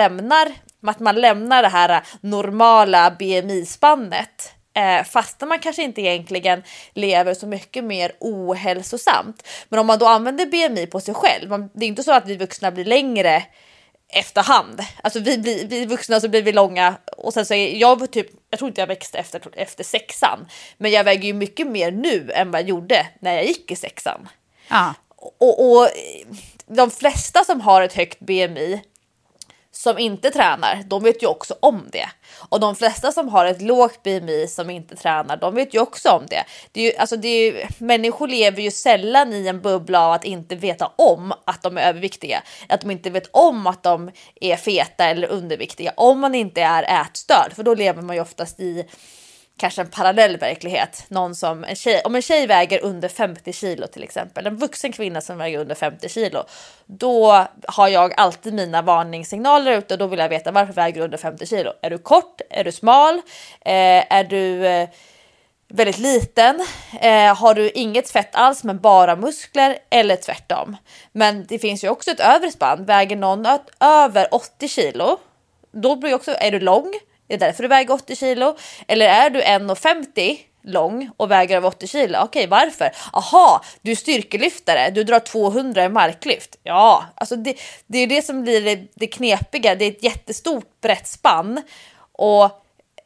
lämnar det här normala BMI-spannet, fast man kanske inte egentligen lever så mycket mer ohälsosamt. Men om man då använder BMI på sig själv, det är inte så att vi vuxna blir längre efterhand. Alltså vi vuxna så blir vi långa, och sen så jag tror inte jag växte efter 6:an, men jag väger ju mycket mer nu än vad jag gjorde när jag gick i 6:an. Ja. Och de flesta som har ett högt BMI som inte tränar, de vet ju också om det. Och de flesta som har ett lågt BMI som inte tränar, de vet ju också om det. Människor lever ju sällan i en bubbla av att inte veta om att de är överviktiga. Att de inte vet om att de är feta eller underviktiga. Om man inte är ätstörd, för då lever man ju oftast i kanske en parallell verklighet. Om en tjej väger under 50 kilo till exempel, en vuxen kvinna som väger under 50 kilo, då har jag alltid mina varningssignaler ute, och då vill jag veta: varför väger du under 50 kilo? Är du kort? Är du smal? Är du väldigt liten? Har du inget fett alls men bara muskler, eller tvärtom? Men det finns ju också ett övre spann. Väger någon över 80 kilo, då blir också, är du lång? Är det därför du väger 80 kilo? Eller är du 1,50 lång och väger över 80 kilo? Okej, varför? Aha, du är styrkelyftare. Du drar 200 i marklyft. Ja, alltså det är det som blir det knepiga. Det är ett jättestort brett spann. Och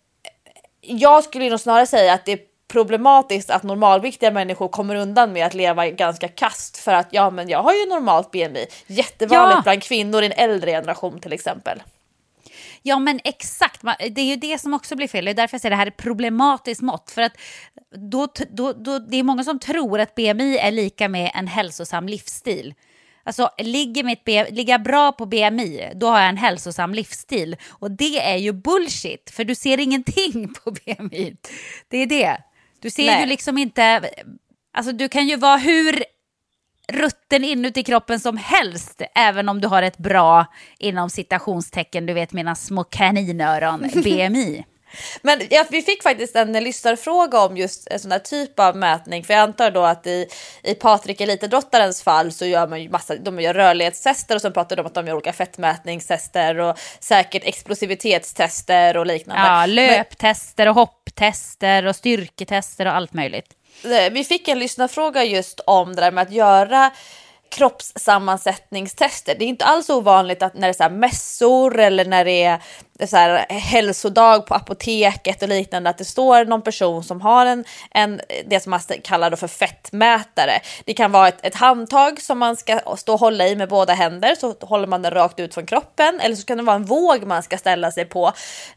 jag skulle nog snarare säga att det är problematiskt att normalviktiga människor kommer undan med att leva ganska kast, för att men jag har ju normalt BMI. Jättevanligt bland kvinnor i en äldre generation till exempel. Ja, men exakt. Det är ju det som också blir fel. Det är därför jag säger det här är problematiskt mått. För att då det är många som tror att BMI är lika med en hälsosam livsstil. Alltså ligger jag bra på BMI, då har jag en hälsosam livsstil. Och det är ju bullshit, för du ser ingenting på BMI. Det är det. Du ser ju liksom inte... Alltså du kan ju vara hur rutten inuti kroppen som helst, även om du har ett bra, inom citationstecken, du vet mina små kaninöron, BMI. Men vi fick faktiskt en lyssnarfråga om just en sån här typ av mätning, för jag antar då att i Patrik elitidrottarens fall så gör man ju de gör rörlighetstester, och så pratar de om att de gör olika fettmätningstester och säkert explosivitetstester och liknande. Ja, löptester och hopptester och styrketester och allt möjligt. Vi fick en lyssnarfråga just om det där med att göra kroppssammansättningstester. Det är inte alls ovanligt att när det är så här mässor eller när det är så här hälsodag på apoteket och liknande, att det står någon person som har det som man kallar då för fettmätare. Det kan vara ett handtag som man ska stå och hålla i med båda händer, så håller man den rakt ut från kroppen, eller så kan det vara en våg man ska ställa sig på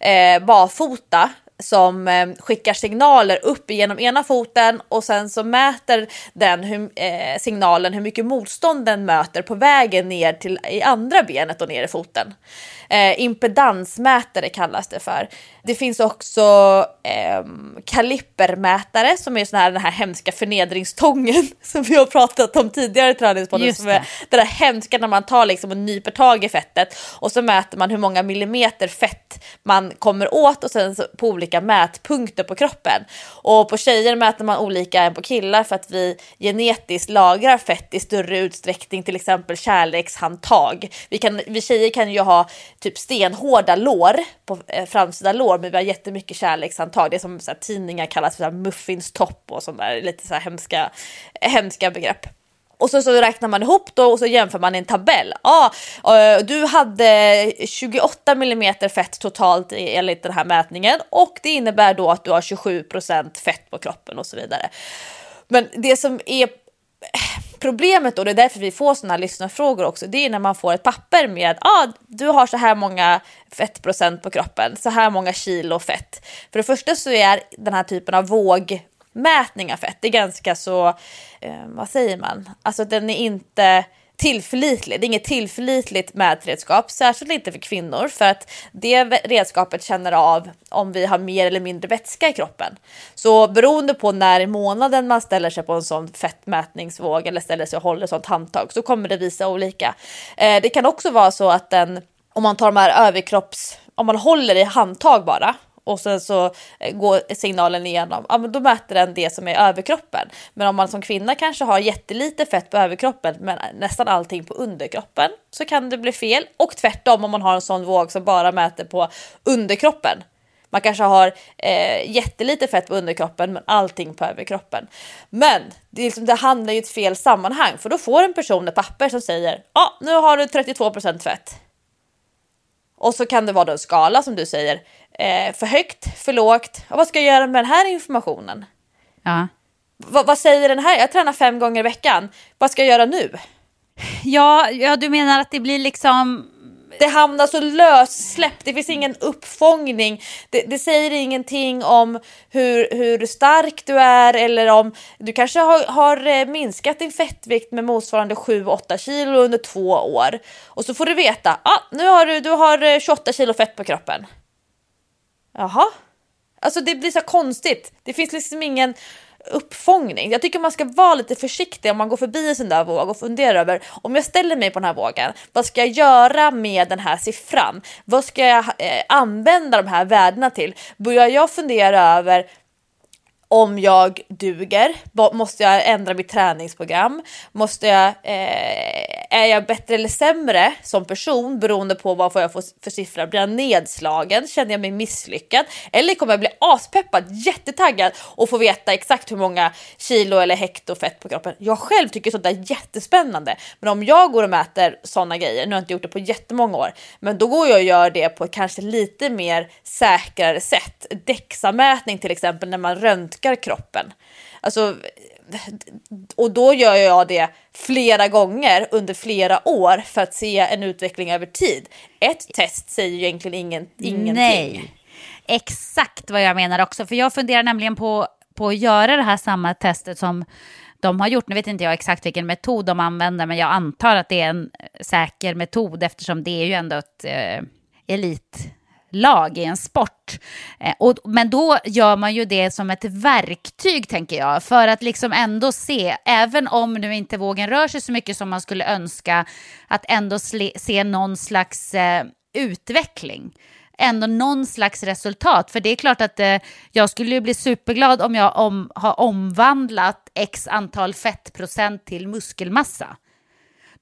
barfota, som skickar signaler upp genom ena foten, och sen så mäter den signalen hur mycket motstånd den möter på vägen ner till i andra benet och ner i foten. Impedansmätare kallas det för. Det finns också kalipermätare som är den här hemska förnedringstången som vi har pratat om tidigare i träningspodden. Det där hemska när man tar liksom och nyper tag i fettet, och så mäter man hur många millimeter fett man kommer åt, och sen så på olika mätpunkter på kroppen. Och på tjejer mäter man olika än på killar, för att vi genetiskt lagrar fett i större utsträckning, till exempel kärlekshandtag. Vi tjejer kan ju ha typ stenhårda lår på framsida lår, men vi har jättemycket kärlekshandtag. Det är som så här, tidningar kallas för så här, muffinstopp och sånt där, lite så här hemska begrepp. Och så räknar man ihop då, och så jämför man i en tabell. Du hade 28 mm fett totalt enligt den här mätningen, och det innebär då att du har 27% fett på kroppen och så vidare. Men det som är problemet, och det är därför vi får såna här lyssnarfrågor också, det är när man får ett papper med du har så här många fettprocent på kroppen, så här många kilo fett. För det första så är den här typen av vågmätning av fett, det är ganska så, vad säger man? Alltså den är inte tillförlitlig. Det är inget tillförlitligt mätredskap, särskilt inte för kvinnor, för att det redskapet känner av om vi har mer eller mindre vätska i kroppen. Så beroende på när i månaden man ställer sig på en sån fettmätningsvåg eller ställer sig och håller sånt handtag, så kommer det visa olika. Det kan också vara så att om man tar de här om man håller i handtag bara, och sen så går signalen igenom, men då mäter den det som är överkroppen. Men om man som kvinna kanske har jättelite fett på överkroppen men nästan allting på underkroppen, så kan det bli fel. Och tvärtom, om man har en sån våg som bara mäter på underkroppen. Man kanske har jättelite fett på underkroppen men allting på överkroppen. Men det handlar ju i ett fel sammanhang, för då får en person ett papper som säger nu har du 32% fett. Och så kan det vara en skala som du säger, för högt, för lågt. Och vad ska jag göra med den här informationen? Ja. Vad säger den här? Jag tränar 5 gånger i veckan. Vad ska jag göra nu? Ja, du menar att det blir liksom... Det hamnar så lössläppt. Det finns ingen uppfångning. Det säger ingenting om hur stark du är, eller om du kanske har minskat din fettvikt med motsvarande 7-8 kilo under 2 år. Och så får du veta, nu har du har 28 kilo fett på kroppen. Jaha. Alltså det blir så konstigt. Det finns liksom ingen uppfångning. Jag tycker man ska vara lite försiktig om man går förbi en sån där våg och funderar över, om jag ställer mig på den här vågen, vad ska jag göra med den här siffran? Vad ska jag använda de här värdena till? Börjar jag fundera över om jag duger? Måste jag ändra mitt träningsprogram? Är jag bättre eller sämre som person beroende på vad jag får för siffror? Blir jag nedslagen? Känner jag mig misslyckad? Eller kommer jag bli aspeppad, jättetaggad och få veta exakt hur många kilo eller hekto fett på kroppen? Jag själv tycker sånt där är jättespännande. Men om jag går och mäter såna grejer, nu har jag inte gjort det på jättemånga år, men då går jag och gör det på ett kanske lite mer säkrare sätt. DEXA-mätning till exempel, när man röntgar kroppen. Alltså, och då gör jag det flera gånger under flera år för att se en utveckling över tid. Ett test säger ju egentligen ingenting. Nej, exakt vad jag menar också. För jag funderar nämligen på att göra det här samma testet som de har gjort. Nu vet inte jag exakt vilken metod de använder, men jag antar att det är en säker metod, eftersom det är ju ändå ett elitlag i en sport. Men då gör man ju det som ett verktyg, tänker jag, för att liksom ändå se, även om nu inte vågen rör sig så mycket som man skulle önska, att ändå se någon slags utveckling, ändå någon slags resultat. För det är klart att jag skulle bli superglad om jag har omvandlat x antal fettprocent till muskelmassa.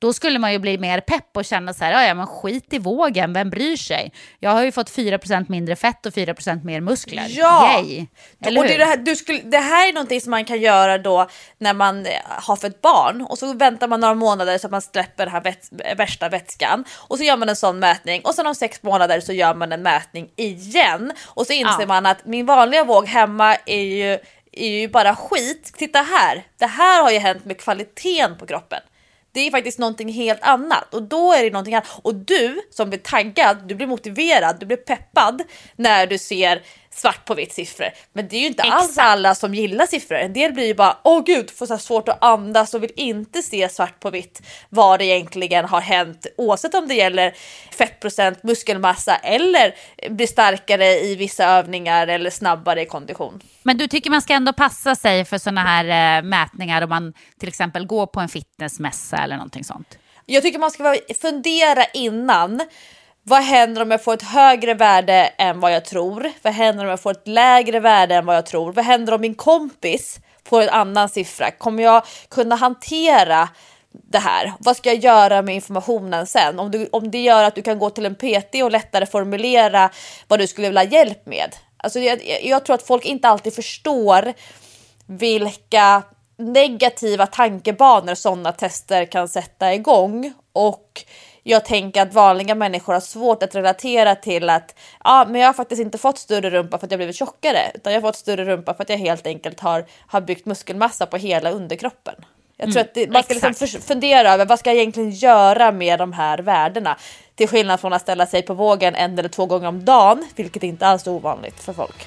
Då skulle man ju bli mer pepp och känna så här, ja men skit i vågen, vem bryr sig? Jag har ju fått 4% mindre fett och 4% mer muskler. Ja! Yay. Eller Och hur? det här är någonting som man kan göra då när man har fått barn och så väntar man några månader så att man släpper den här värsta vätskan och så gör man en sån mätning och sen om 6 månader så gör man en mätning igen och så inser man att min vanliga våg hemma är ju bara skit. Titta här, det här har ju hänt med kvaliteten på kroppen. Det är faktiskt någonting helt annat och då är det någonting annat. Och du som blir taggad, du blir motiverad, du blir peppad när du ser svart på vitt siffror. Men det är ju inte alls alla som gillar siffror. En del blir ju bara, åh gud, får så svårt att andas och vill inte se svart på vitt vad det egentligen har hänt. Oavsett om det gäller fettprocent, muskelmassa eller blir starkare i vissa övningar eller snabbare i kondition. Men du tycker man ska ändå passa sig för såna här mätningar om man till exempel går på en fitnessmässa eller någonting sånt? Jag tycker man ska fundera innan. Vad händer om jag får ett högre värde än vad jag tror? Vad händer om jag får ett lägre värde än vad jag tror? Vad händer om min kompis får en annan siffra? Kommer jag kunna hantera det här? Vad ska jag göra med informationen sen? Om det gör att du kan gå till en PT och lättare formulera vad du skulle vilja ha hjälp med. Alltså jag tror att folk inte alltid förstår vilka negativa tankebanor sådana tester kan sätta igång. Och jag tänker att vanliga människor har svårt att relatera till att men jag har faktiskt inte fått större rumpa för att jag blivit tjockare, utan jag har fått större rumpa för att jag helt enkelt har byggt muskelmassa på hela underkroppen. Jag tror att man ska liksom fundera över vad ska jag egentligen göra med de här värdena, till skillnad från att ställa sig på vågen 1 eller 2 gånger om dagen, vilket inte alls är ovanligt för folk.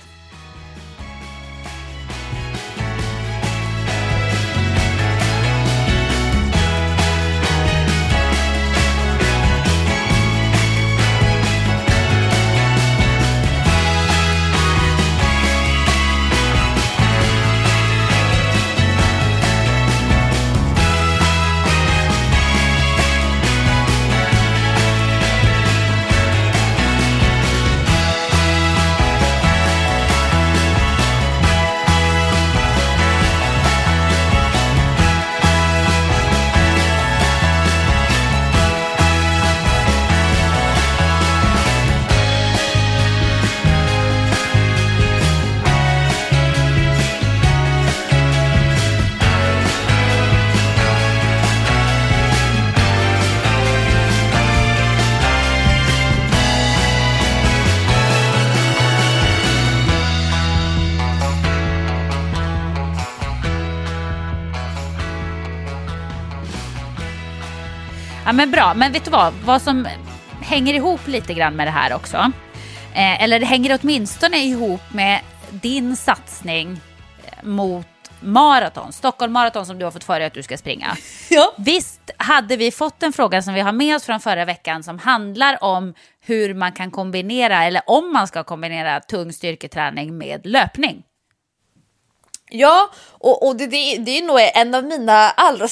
Ja, men bra, men vet du vad som hänger ihop lite grann med det här också, eller det hänger åtminstone ihop med din satsning mot maraton, Stockholm maraton, som du har fått för dig att du ska springa. Ja. Visst hade vi fått en fråga som vi har med oss från förra veckan som handlar om hur man kan kombinera, eller om man ska kombinera tung styrketräning med löpning. Ja, och det är nog en av mina allra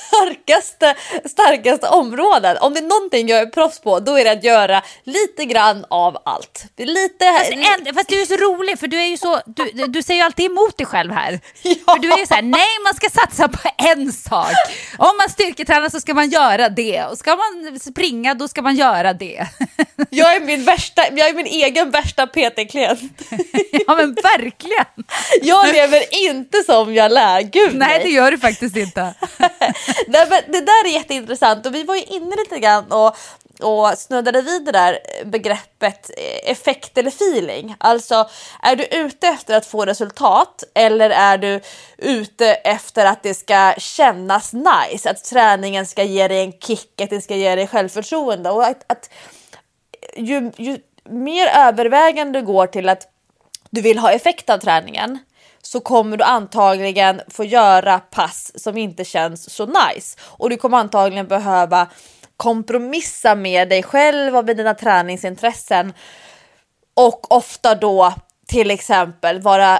starkaste områden. Om det är någonting jag är proffs på, då är det att göra lite grann av allt. Det är lite... Fast du är så rolig, för du är ju så, du säger ju alltid emot dig själv här. Ja. För du är ju så här, nej, man ska satsa på en sak. Om man styrketränar så ska man göra det, och ska man springa då ska man göra det. Jag är min egen värsta PT-klient. Ja, men verkligen. Jag lever inte som jag lär. Gud, nej, det gör du faktiskt inte. Det där är jätteintressant, och vi var ju inne lite grann och snuddade vid det där begreppet effekt eller feeling. Alltså, är du ute efter att få resultat, eller är du ute efter att det ska kännas nice, att träningen ska ge dig en kick, att det ska ge dig självförtroende, och att ju mer övervägande du går till att du vill ha effekt av träningen, så kommer du antagligen få göra pass som inte känns så nice. Och du kommer antagligen behöva kompromissa med dig själv och med dina träningsintressen. Och ofta då till exempel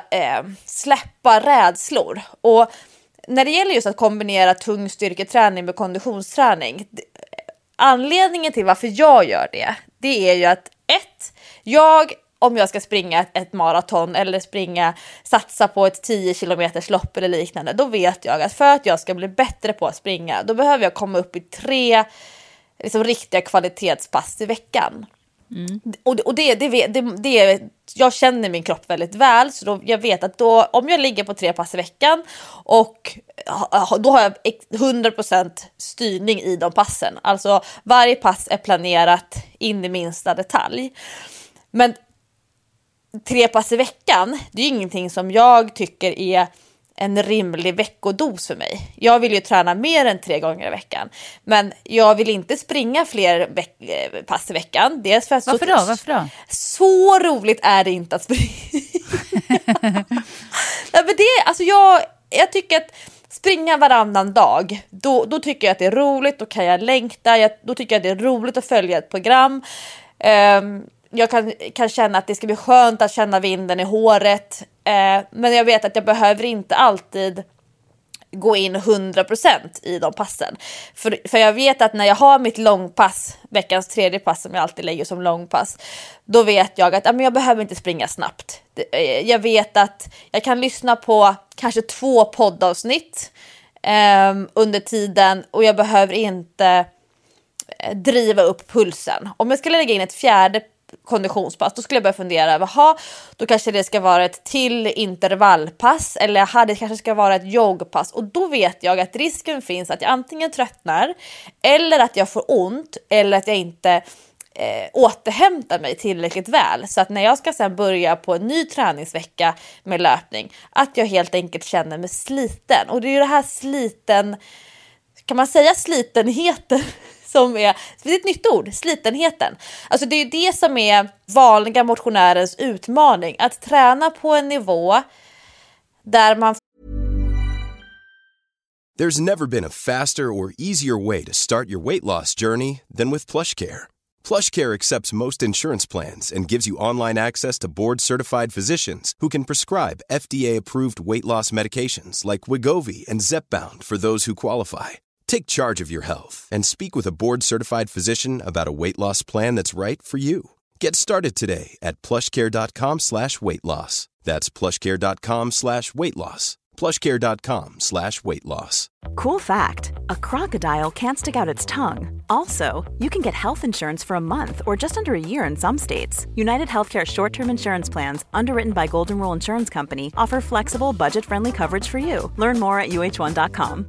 släppa rädslor. Och när det gäller just att kombinera tung styrketräning med konditionsträning, anledningen till varför jag gör det är ju att jag om jag ska springa ett maraton eller satsa på ett 10 kilometers lopp eller liknande, då vet jag att för att jag ska bli bättre på att springa, då behöver jag komma upp i 3 liksom riktiga kvalitetspass i veckan. Och det jag känner min kropp väldigt väl, så då jag vet att då, om jag ligger på 3 pass i veckan och då har jag 100% styrning i de passen. Alltså varje pass är planerat in i minsta detalj. Men 3 pass i veckan, det är ju ingenting som jag tycker är en rimlig veckodos för mig. Jag vill ju träna mer än 3 gånger i veckan. Men jag vill inte springa fler pass i veckan. Dels för att Varför då? Så roligt är det inte att springa. Ja, men alltså jag tycker att springa varannan dag, då tycker jag att det är roligt. Då kan jag längta. Då tycker jag att det är roligt att följa ett program. Jag kan känna att det ska bli skönt att känna vinden i håret. Men jag vet att jag behöver inte alltid gå in 100% i de passen. För jag vet att när jag har mitt långpass, veckans 3:e pass som jag alltid lägger som långpass, då vet jag att jag behöver inte springa snabbt. Jag vet att jag kan lyssna på kanske 2 poddavsnitt under tiden och jag behöver inte driva upp pulsen. Om jag skulle lägga in ett 4:e konditionspass, då skulle jag börja fundera över, då kanske det ska vara ett till intervallpass, eller det kanske ska vara ett joggpass, och då vet jag att risken finns att jag antingen tröttnar, eller att jag får ont, eller att jag inte återhämtar mig tillräckligt väl, så att när jag ska sen börja på en ny träningsvecka med löpning, att jag helt enkelt känner mig sliten. Och det är ju det här kan man säga slitenheten som är ett nytt ord, slitenheten. Alltså det är ju det som är vanliga motionärens utmaning, att träna på en nivå där man... There's never been a faster or easier way to start your weight loss journey than with PlushCare. PlushCare accepts most insurance plans and gives you online access to board-certified physicians who can prescribe FDA-approved weight loss medications like Wegovy and Zepbound for those who qualify. Take charge of your health and speak with a board-certified physician about a weight loss plan that's right for you. Get started today at plushcare.com/weightloss. That's plushcare.com/weightloss. plushcare.com/weightloss. Cool fact, a crocodile can't stick out its tongue. Also, you can get health insurance for a month or just under a year in some states. United Healthcare short-term insurance plans, underwritten by Golden Rule Insurance Company, offer flexible, budget-friendly coverage for you. Learn more at uh1.com.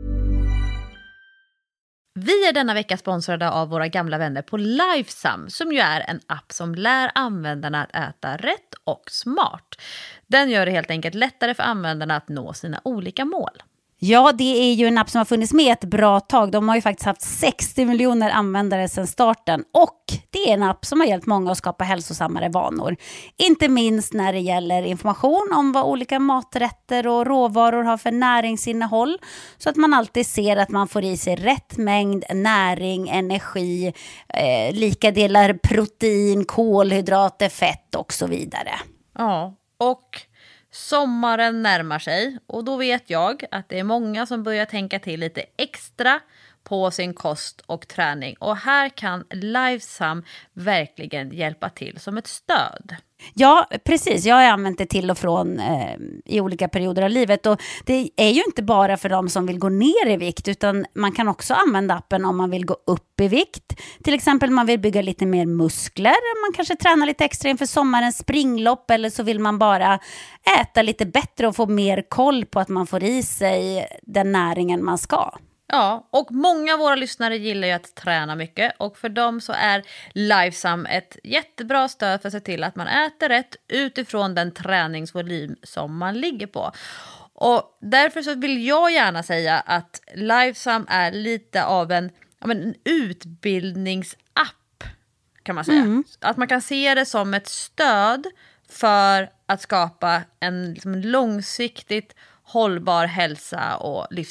Vi är denna vecka sponsrade av våra gamla vänner på Lifesum, som ju är en app som lär användarna att äta rätt och smart. Den gör det helt enkelt lättare för användarna att nå sina olika mål. Ja, det är ju en app som har funnits med ett bra tag. De har ju faktiskt haft 60 miljoner användare sedan starten. Och det är en app som har hjälpt många att skapa hälsosammare vanor. Inte minst när det gäller information om vad olika maträtter och råvaror har för näringsinnehåll. Så att man alltid ser att man får i sig rätt mängd näring, energi, lika delar protein, kolhydrater, fett och så vidare. Ja, och... sommaren närmar sig och då vet jag att det är många som börjar tänka till lite extra på sin kost och träning. Och här kan Lifesum verkligen hjälpa till som ett stöd. Ja, precis. Jag har använt det till och från i olika perioder av livet. Och det är ju inte bara för de som vill gå ner i vikt, utan man kan också använda appen om man vill gå upp i vikt. Till exempel man vill bygga lite mer muskler. Man kanske tränar lite extra inför sommarens springlopp, eller så vill man bara äta lite bättre och få mer koll på att man får i sig den näringen man ska. Ja, och många av våra lyssnare gillar ju att träna mycket, och för dem så är Lifesum ett jättebra stöd för att se till att man äter rätt utifrån den träningsvolym som man ligger på. Och därför så vill jag gärna säga att Lifesum är lite av en utbildningsapp, kan man säga. Att man kan se det som ett stöd för att skapa en långsiktigt hållbar hälsa och livsstil.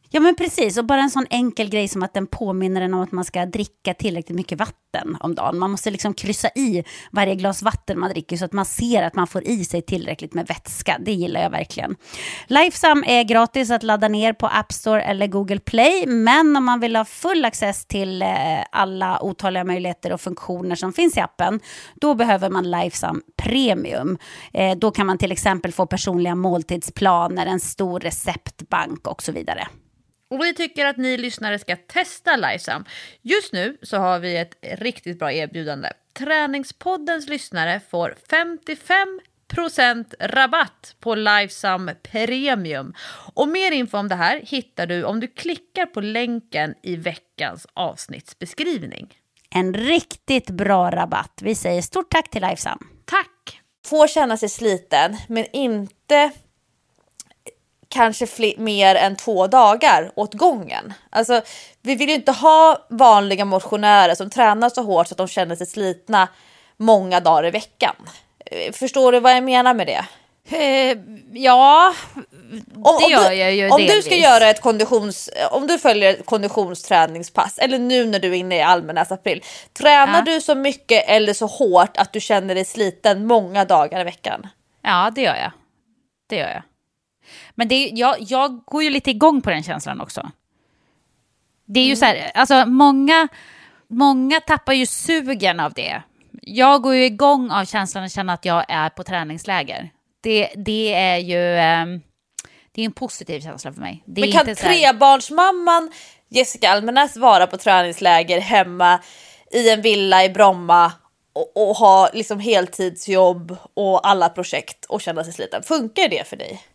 Ja men precis, och bara en sån enkel grej som att den påminner en om att man ska dricka tillräckligt mycket vatten om dagen. Man måste liksom kryssa i varje glas vatten man dricker så att man ser att man får i sig tillräckligt med vätska. Det gillar jag verkligen. Lifesum är gratis att ladda ner på App Store eller Google Play, men om man vill ha full access till alla otaliga möjligheter och funktioner som finns i appen, då behöver man Lifesum Premium. Då kan man till exempel få personliga måltidsplaner, en stor receptbank och så vidare. Och vi tycker att ni lyssnare ska testa Lifesum. Just nu så har vi ett riktigt bra erbjudande. Träningspoddens lyssnare får 55% rabatt på Lifesum Premium. Och mer info om det här hittar du om du klickar på länken i veckans avsnittsbeskrivning. En riktigt bra rabatt. Vi säger stort tack till Lifesum. Tack! Får känna sig sliten, men inte kanske mer än 2 dagar åt gången. Alltså, vi vill ju inte ha vanliga motionärer som tränar så hårt så att de känner sig slitna många dagar i veckan. Förstår du vad jag menar med det? Ja, det gör jag ju om delvis. Du ska göra om du följer ett konditionsträningspass, eller nu när du är inne i Almenäs april, tränar du så mycket eller så hårt att du känner dig sliten många dagar i veckan? Ja, det gör jag. Men jag går ju lite igång på den känslan också. Det är ju så här, alltså många tappar ju sugen av det. Jag går ju igång av känslan att känna att jag är på träningsläger. Det är ju det är en positiv känsla för mig. Det är. Men kan inte trebarnsmamman Jessica Almenäs vara på träningsläger hemma i en villa i Bromma och ha liksom heltidsjobb och alla projekt och känna sig sliten? Funkar det för dig?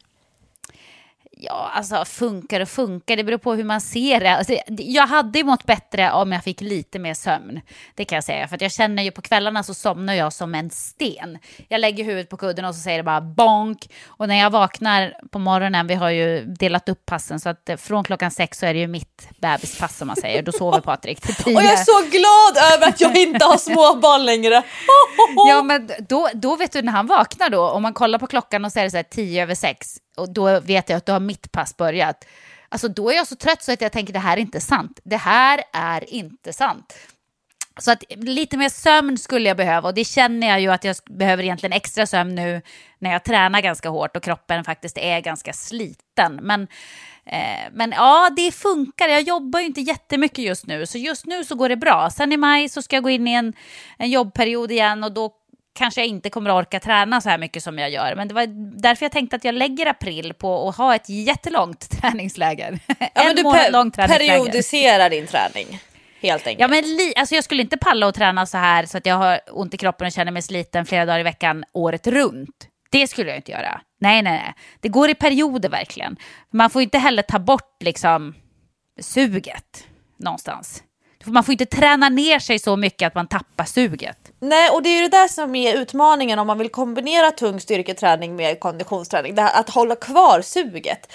Ja, alltså funkar. Det beror på hur man ser det. Alltså, jag hade ju mått bättre om jag fick lite mer sömn. Det kan jag säga. För att jag känner ju på kvällarna så somnar jag som en sten. Jag lägger huvudet på kudden och så säger det bara bonk. Och när jag vaknar på morgonen, vi har ju delat upp passen. Så att från klockan 6 så är det ju mitt bebispass som man säger. Då sover Patrik till 10. Och jag är så glad över att jag inte har små barn längre. Ja, men då vet du när han vaknar då. Om man kollar på klockan och säger så här 10:06. Och då vet jag att då har mitt pass börjat. Alltså då är jag så trött så att jag tänker det här är inte sant. Det här är inte sant. Så att lite mer sömn skulle jag behöva. Och det känner jag ju att jag behöver egentligen extra sömn nu när jag tränar ganska hårt och kroppen faktiskt är ganska sliten. Men ja, det funkar. Jag jobbar ju inte jättemycket just nu. Så just nu så går det bra. Sen i maj så ska jag gå in i en jobbperiod igen och då kanske jag inte kommer att orka träna så här mycket som jag gör. Men det var därför jag tänkte att jag lägger april på att ha ett jättelångt träningsläger. Ja, men du periodiserar din träning, helt enkelt. Ja, men alltså jag skulle inte palla att träna så här så att jag har ont i kroppen och känner mig sliten flera dagar i veckan året runt. Det skulle jag inte göra. Nej. Det går i perioder verkligen. Man får inte heller ta bort liksom suget någonstans. Man får inte träna ner sig så mycket att man tappar suget. Nej, och det är ju det där som är utmaningen om man vill kombinera tung styrketräning med konditionsträning. Det här, att hålla kvar suget.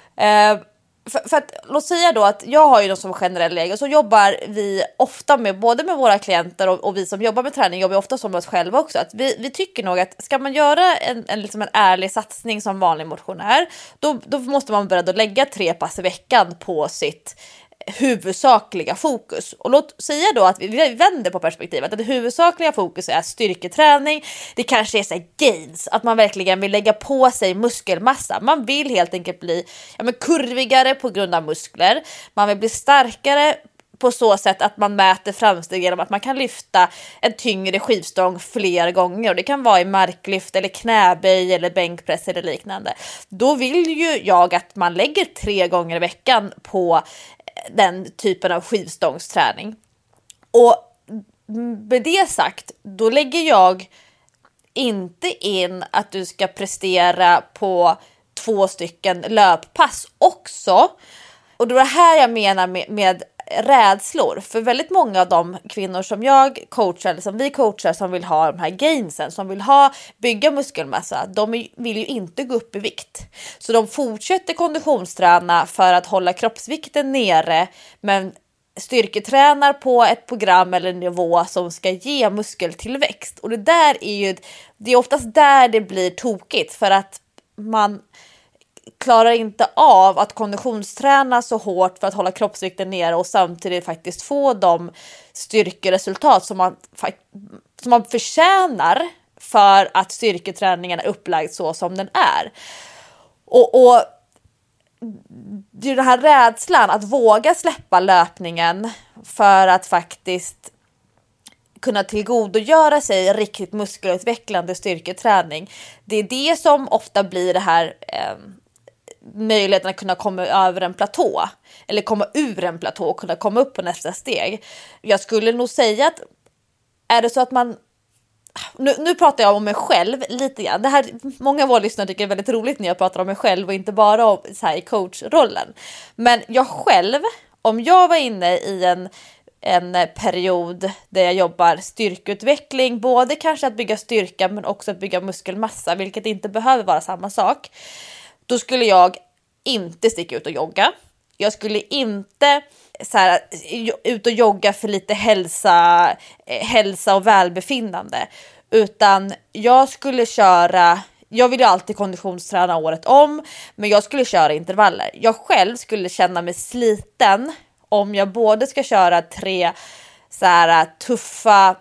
För att låt säga då att jag har ju något som generell regel och så jobbar vi ofta med både med våra klienter och vi som jobbar med träning jobbar ofta som oss själva också. Att vi tycker nog att ska man göra liksom en ärlig satsning som vanlig motionär då måste man börja att lägga 3 pass i veckan på sitt huvudsakliga fokus. Och låt säga då att vi vänder på perspektivet att det huvudsakliga fokus är styrketräning. Det kanske är så gains, att man verkligen vill lägga på sig muskelmassa. Man vill helt enkelt bli kurvigare på grund av muskler. Man vill bli starkare på så sätt att man mäter framsteg genom att man kan lyfta en tyngre skivstång fler gånger. Och det kan vara i marklyft eller knäböj eller bänkpress eller liknande. Då vill ju jag att man lägger 3 gånger i veckan på den typen av skivstångsträning. Och med det sagt, då lägger jag inte in att du ska prestera på 2 stycken löppass också. Och då är det här jag menar med rädslor. För väldigt många av de kvinnor som jag coachar eller som vi coachar som vill ha de här gainsen, som vill bygga muskelmassa, de vill ju inte gå upp i vikt. Så de fortsätter konditionsträna för att hålla kroppsvikten nere, men styrketränar på ett program eller nivå som ska ge muskeltillväxt. Och det är oftast där det blir tokigt, för att man klarar inte av att konditionsträna så hårt för att hålla kroppsvikten nere och samtidigt faktiskt få de styrkeresultat som man förtjänar för att styrketräningen är upplagd så som den är. Och det är den här rädslan att våga släppa löpningen för att faktiskt kunna tillgodogöra sig riktigt muskelutvecklande styrketräning. Det är det som ofta blir det här möjligheten att kunna komma över en platå eller komma ur en platå och kunna komma upp på nästa steg. Jag skulle nog säga att är det så att man nu pratar jag om mig själv lite grann. Det här, många av våra lyssnare tycker det är väldigt roligt när jag pratar om mig själv och inte bara om, så här, i coachrollen. Men jag själv, om jag var inne i en period där jag jobbar styrkeutveckling, både kanske att bygga styrka men också att bygga muskelmassa, vilket inte behöver vara samma sak. Då skulle jag inte sticka ut och jogga. Jag skulle inte så här, ut och jogga för lite hälsa och välbefinnande. Utan jag skulle köra, jag vill ju alltid konditionsträna året om, men jag skulle köra intervaller. Jag själv skulle känna mig sliten om jag både ska köra 3 så här tuffa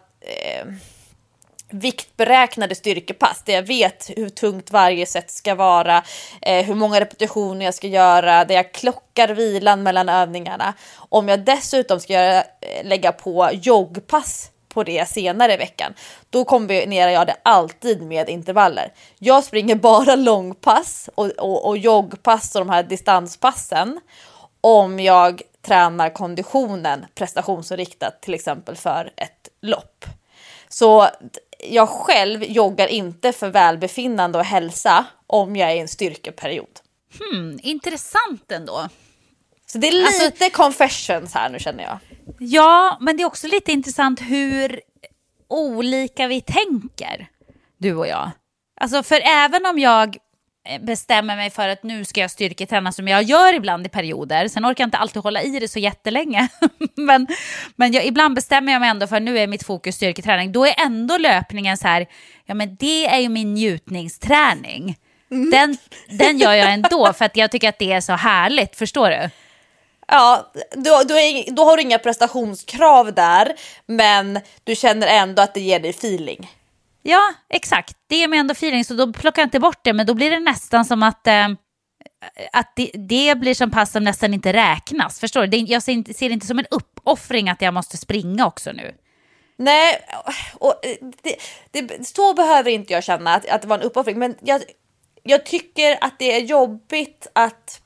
viktberäknade styrkepass där jag vet hur tungt varje set ska vara, hur många repetitioner jag ska göra, där jag klockar vilan mellan övningarna. Om jag dessutom ska lägga på joggpass på det senare i veckan, då kombinerar jag det alltid med intervaller. Jag springer bara långpass och joggpass och de här distanspassen om jag tränar konditionen prestationsinriktat, till exempel för ett lopp. Så jag själv joggar inte för välbefinnande och hälsa om jag är i en styrkeperiod. Intressant ändå. Så det är lite confessions här nu, känner jag. Ja, men det är också lite intressant hur olika vi tänker, du och jag. Alltså, för även om jag bestämmer mig för att nu ska jag styrketräna som jag gör ibland i perioder. Sen orkar jag inte alltid hålla i det så jättelänge. men ibland bestämmer jag mig ändå för att nu är mitt fokus styrketräning. Då är ändå löpningen så här, ja men det är ju min njutningsträning. Den gör jag ändå för att jag tycker att det är så härligt, förstår du? Ja, då har du inga prestationskrav där, men du känner ändå att det ger dig feeling. Ja, exakt. Det är mig ändå feeling, så då plockar jag inte bort det. Men då blir det nästan som att det blir som pass som nästan inte räknas. Förstår du? Jag ser det inte som en uppoffring att jag måste springa också nu. Nej, och så behöver inte jag känna att det var en uppoffring. Men jag tycker att det är jobbigt att...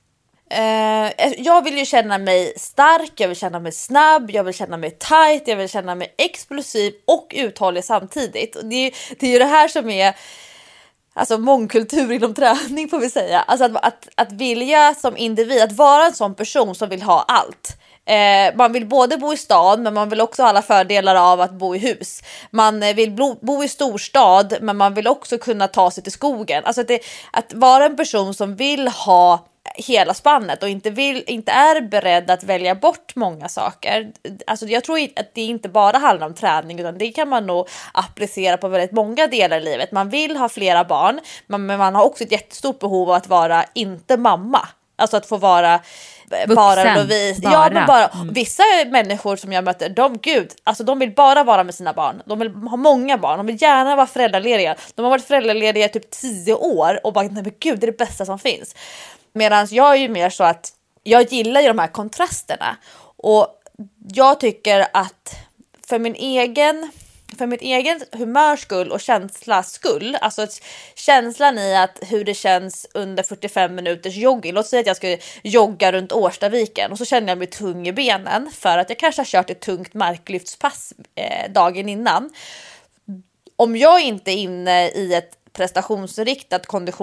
jag vill ju känna mig stark, jag vill känna mig snabb, jag vill känna mig tight, jag vill känna mig explosiv och uthållig samtidigt. Och det är ju det här som är alltså mångkultur inom träning, får vi säga. Alltså att vilja som individ, att vara en sån person som vill ha allt. Man vill både bo i stad, men man vill också ha alla fördelar av att bo i hus. Man vill bo i storstad, men man vill också kunna ta sig till skogen. Alltså att vara en person som vill ha hela spannet och inte är beredd att välja bort många saker. Alltså jag tror att det inte bara handlar om träning, utan det kan man nog applicera på väldigt många delar i livet. Man vill ha flera barn, men man har också ett jättestort behov av att vara inte mamma. Alltså att få vara vuxen, bara Lovise. Ja, men bara vissa människor som jag möter, de vill bara vara med sina barn. De vill ha många barn. De vill gärna vara föräldralediga. De har varit föräldralediga i typ 10 år och bara, nej men gud, det är det bästa som finns. Medan jag är ju mer så att jag gillar ju de här kontrasterna. Och jag tycker att för min egen humörs skull och känslas skull, alltså känslan i att hur det känns under 45 minuters jogging. Låt säga att jag ska jogga runt Årstaviken och så känner jag mig tung i benen för att jag kanske har kört ett tungt marklyftspass dagen innan. Om jag inte är inne i ett prestationsinriktat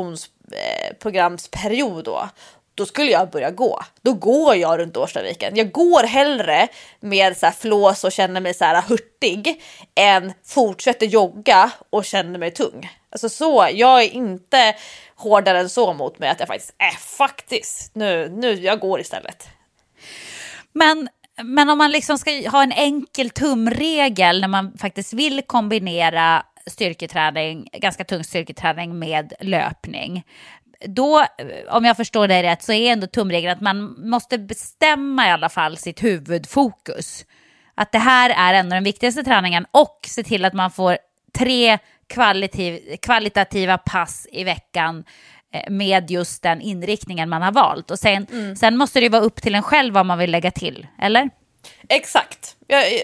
konditionsprogramsperiod då skulle jag börja gå. Då går jag runt Årstaviken. Jag går hellre med så här flås och känner mig så här hurtig än fortsätter jogga och känner mig tung. Alltså så, jag är inte hårdare än så mot mig att jag faktiskt nu jag går istället. Men om man liksom ska ha en enkel tumregel när man faktiskt vill kombinera styrketräning, ganska tung styrketräning med löpning. då, om jag förstår det rätt, så är ändå tumregeln att man måste bestämma i alla fall sitt huvudfokus. Att det här är ändå den viktigaste träningen, och se till att man får 3 kvalitativa pass i veckan med just den inriktningen man har valt. Och sen måste det vara upp till en själv vad man vill lägga till, eller? Exakt.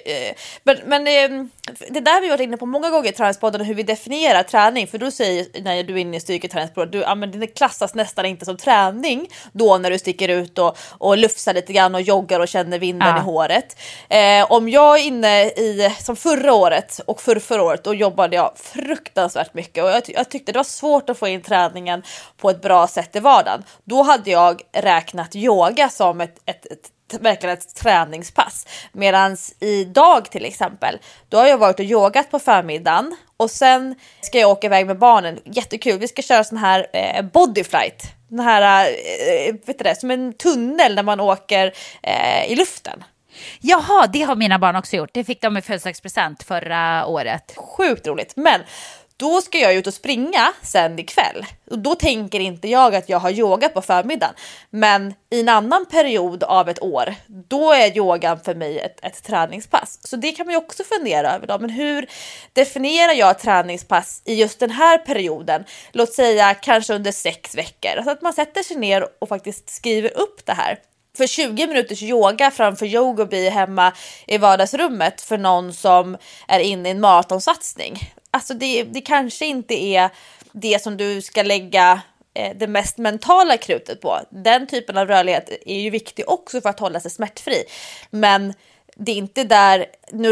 Men det där vi har varit inne på många gånger i Träningspodden, hur vi definierar träning. För då säger, när du är inne i styrketräningsprogram, det klassas nästan inte som träning då när du sticker ut och lufsar lite grann och joggar och känner vinden i håret. Om jag är inne i, som förra året och förra året, då jobbade jag fruktansvärt mycket. Och jag tyckte det var svårt att få in träningen på ett bra sätt i vardagen. Då hade jag räknat yoga som verkligen ett träningspass. Medan idag till exempel, då har jag varit och yogat på förmiddagen och sen ska jag åka iväg med barnen. Jättekul, vi ska köra sån här bodyflight. Den här, vet du det, som en tunnel när man åker i luften. Jaha, det har mina barn också gjort. Det fick de i födelsedagspresent förra året. Sjukt roligt, men då ska jag ut och springa sen ikväll. Och då tänker inte jag att jag har yogat på förmiddagen. Men i en annan period av ett år, då är yogan för mig ett träningspass. Så det kan man ju också fundera över då. Men hur definierar jag träningspass i just den här perioden? Låt säga kanske under 6 veckor. Alltså att man sätter sig ner och faktiskt skriver upp det här. För 20 minuters yoga framför Yogobi hemma i vardagsrummet för någon som är inne i en maratonsatsning. Alltså det kanske inte är det som du ska lägga det mest mentala krutet på. Den typen av rörlighet är ju viktig också för att hålla sig smärtfri. Men det är inte där,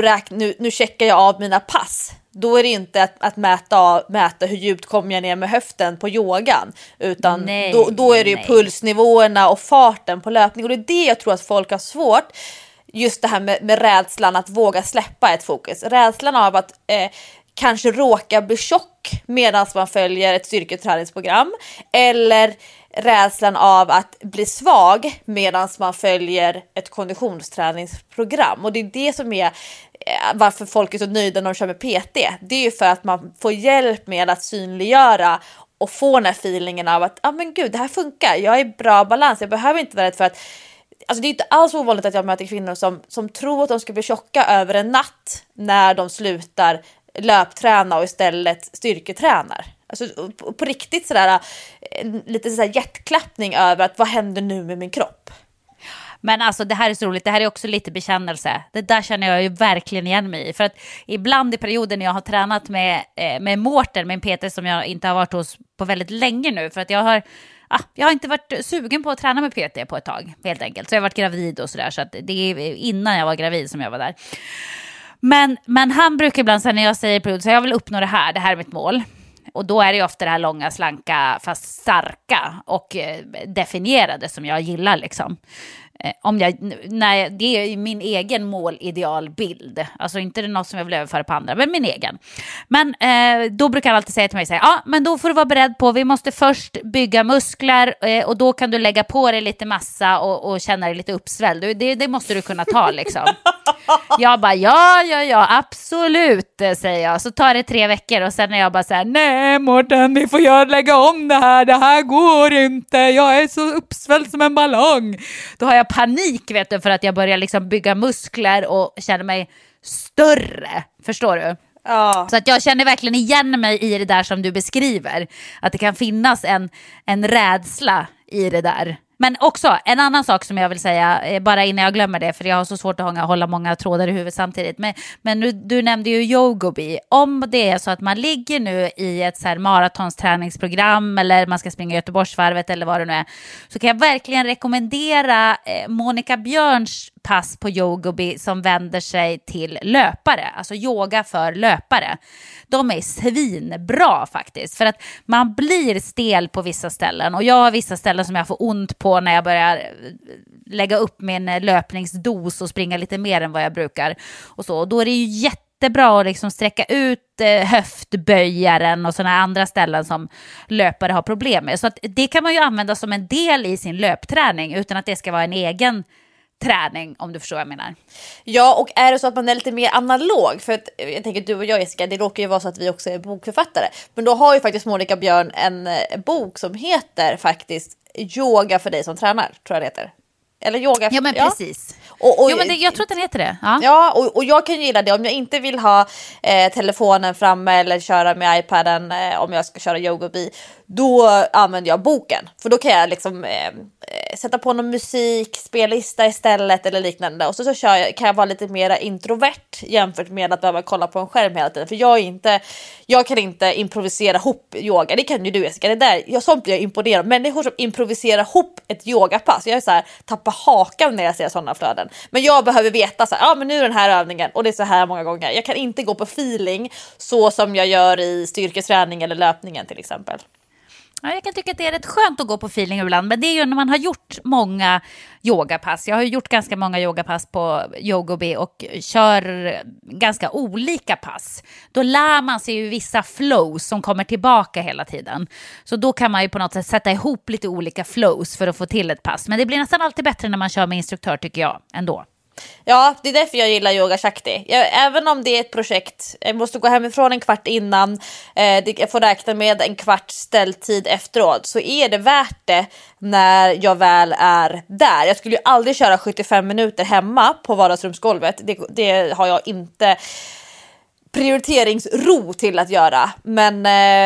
nu checkar jag av mina pass. Då är det inte att mäta hur djupt kommer jag ner med höften på yogan. Utan då är det ju pulsnivåerna och farten på löpning. Och det är det jag tror att folk har svårt. Just det här med rädslan att våga släppa ett fokus. Rädslan av att kanske råka bli tjock medan man följer ett styrketräningsprogram. Eller rädslan av att bli svag medan man följer ett konditionsträningsprogram. Och det är det som är varför folk är så nöjda när de kör med PT. Det är ju för att man får hjälp med att synliggöra och få den här feelingen av att men gud, det här funkar. Jag är i bra balans. Jag behöver inte vara rädd för att... Alltså det är inte alls ovanligt att jag möter kvinnor som tror att de ska bli tjocka över en natt när de slutar löpträna och istället styrketränar. Alltså på riktigt sådär lite sådär hjärtklappning över att vad händer nu med min kropp? Men alltså det här är så roligt, det här är också lite bekännelse. Det där känner jag ju verkligen igen mig i. För att ibland i perioden när jag har tränat med Mårten, med en PT som jag inte har varit hos på väldigt länge nu. För att jag har inte varit sugen på att träna med PT på ett tag, helt enkelt. Så jag har varit gravid och sådär, så att det är innan jag var gravid som jag var där. Men han brukar ibland säga när jag säger period, så jag vill uppnå det här är mitt mål. Och då är det ju ofta det här långa, slanka, fast starka och definierade som jag gillar liksom. Det är min egen målidealbild. Alltså inte det något som jag vill överföra på andra, men min egen. Men då brukar han alltid säga till mig, men då får du vara beredd på, vi måste först bygga muskler och då kan du lägga på dig lite massa och känna dig lite uppsvälld. Det måste du kunna ta liksom. Jag bara, ja, absolut, säger jag. Så tar det 3 veckor och sen är jag bara så här, nej Mårten, vi får lägga om det här går inte, jag är så uppsvälld som en ballong. Då har jag panik, vet du, för att jag börjar liksom bygga muskler och känner mig större, förstår du? Ja. Så att jag känner verkligen igen mig i det där som du beskriver, att det kan finnas en rädsla i det där. Men också en annan sak som jag vill säga, bara innan jag glömmer det, för jag har så svårt att hålla många trådar i huvudet samtidigt. Men du nämnde ju Yogobi. Om det är så att man ligger nu i ett så här maratonsträningsprogram eller man ska springa Göteborgsvarvet eller vad det nu är, så kan jag verkligen rekommendera Monica Björns pass på Yogobi som vänder sig till löpare, alltså yoga för löpare. De är svinbra faktiskt, för att man blir stel på vissa ställen, och jag har vissa ställen som jag får ont på när jag börjar lägga upp min löpningsdos och springa lite mer än vad jag brukar och så. Och då är det ju jättebra att liksom sträcka ut höftböjaren och sådana andra ställen som löpare har problem med. Så att det kan man ju använda som en del i sin löpträning utan att det ska vara en egen träning, om du förstår vad jag menar. Ja, och är det så att man är lite mer analog, för att jag tänker du och jag, Jessica, det råkar ju vara så att vi också är bokförfattare, men då har ju faktiskt Monica Björn en bok som heter faktiskt Yoga för dig som tränar, tror jag det heter. Eller yoga. Ja, men precis. Och, jo, men jag tror att den heter det. Ja, och jag kan gilla det om jag inte vill ha telefonen framme eller köra med iPaden om jag ska köra yoga-bi. Då använder jag boken. För då kan jag liksom sätta på någon musik, spellista istället eller liknande. Och så kan jag vara lite mer introvert jämfört med att behöva kolla på en skärm hela tiden. För jag kan inte improvisera ihop yoga. Det kan ju du, Jessica. Sånt blir jag imponerad. Människor som improviserar ihop ett yogapass. Jag är så här, tappar hakan när jag ser sådana flöden. Men jag behöver veta så här, men nu är den här övningen och det är så här många gånger. Jag kan inte gå på feeling så som jag gör i styrketräning eller löpningen till exempel. Ja, jag kan tycka att det är rätt skönt att gå på feeling ibland, men det är ju när man har gjort många yogapass. Jag har ju gjort ganska många yogapass på Yogobi och kör ganska olika pass. Då lär man sig ju vissa flows som kommer tillbaka hela tiden. Så då kan man ju på något sätt sätta ihop lite olika flows för att få till ett pass. Men det blir nästan alltid bättre när man kör med instruktör, tycker jag, ändå. Ja, det är därför jag gillar Yoga Shakti. Även om det är ett projekt, jag måste gå hemifrån en kvart innan, jag får räkna med en kvart ställtid efteråt, så är det värt det när jag väl är där. Jag skulle ju aldrig köra 75 minuter hemma på vardagsrumsgolvet. Det har jag inte prioriteringsro till att göra. Men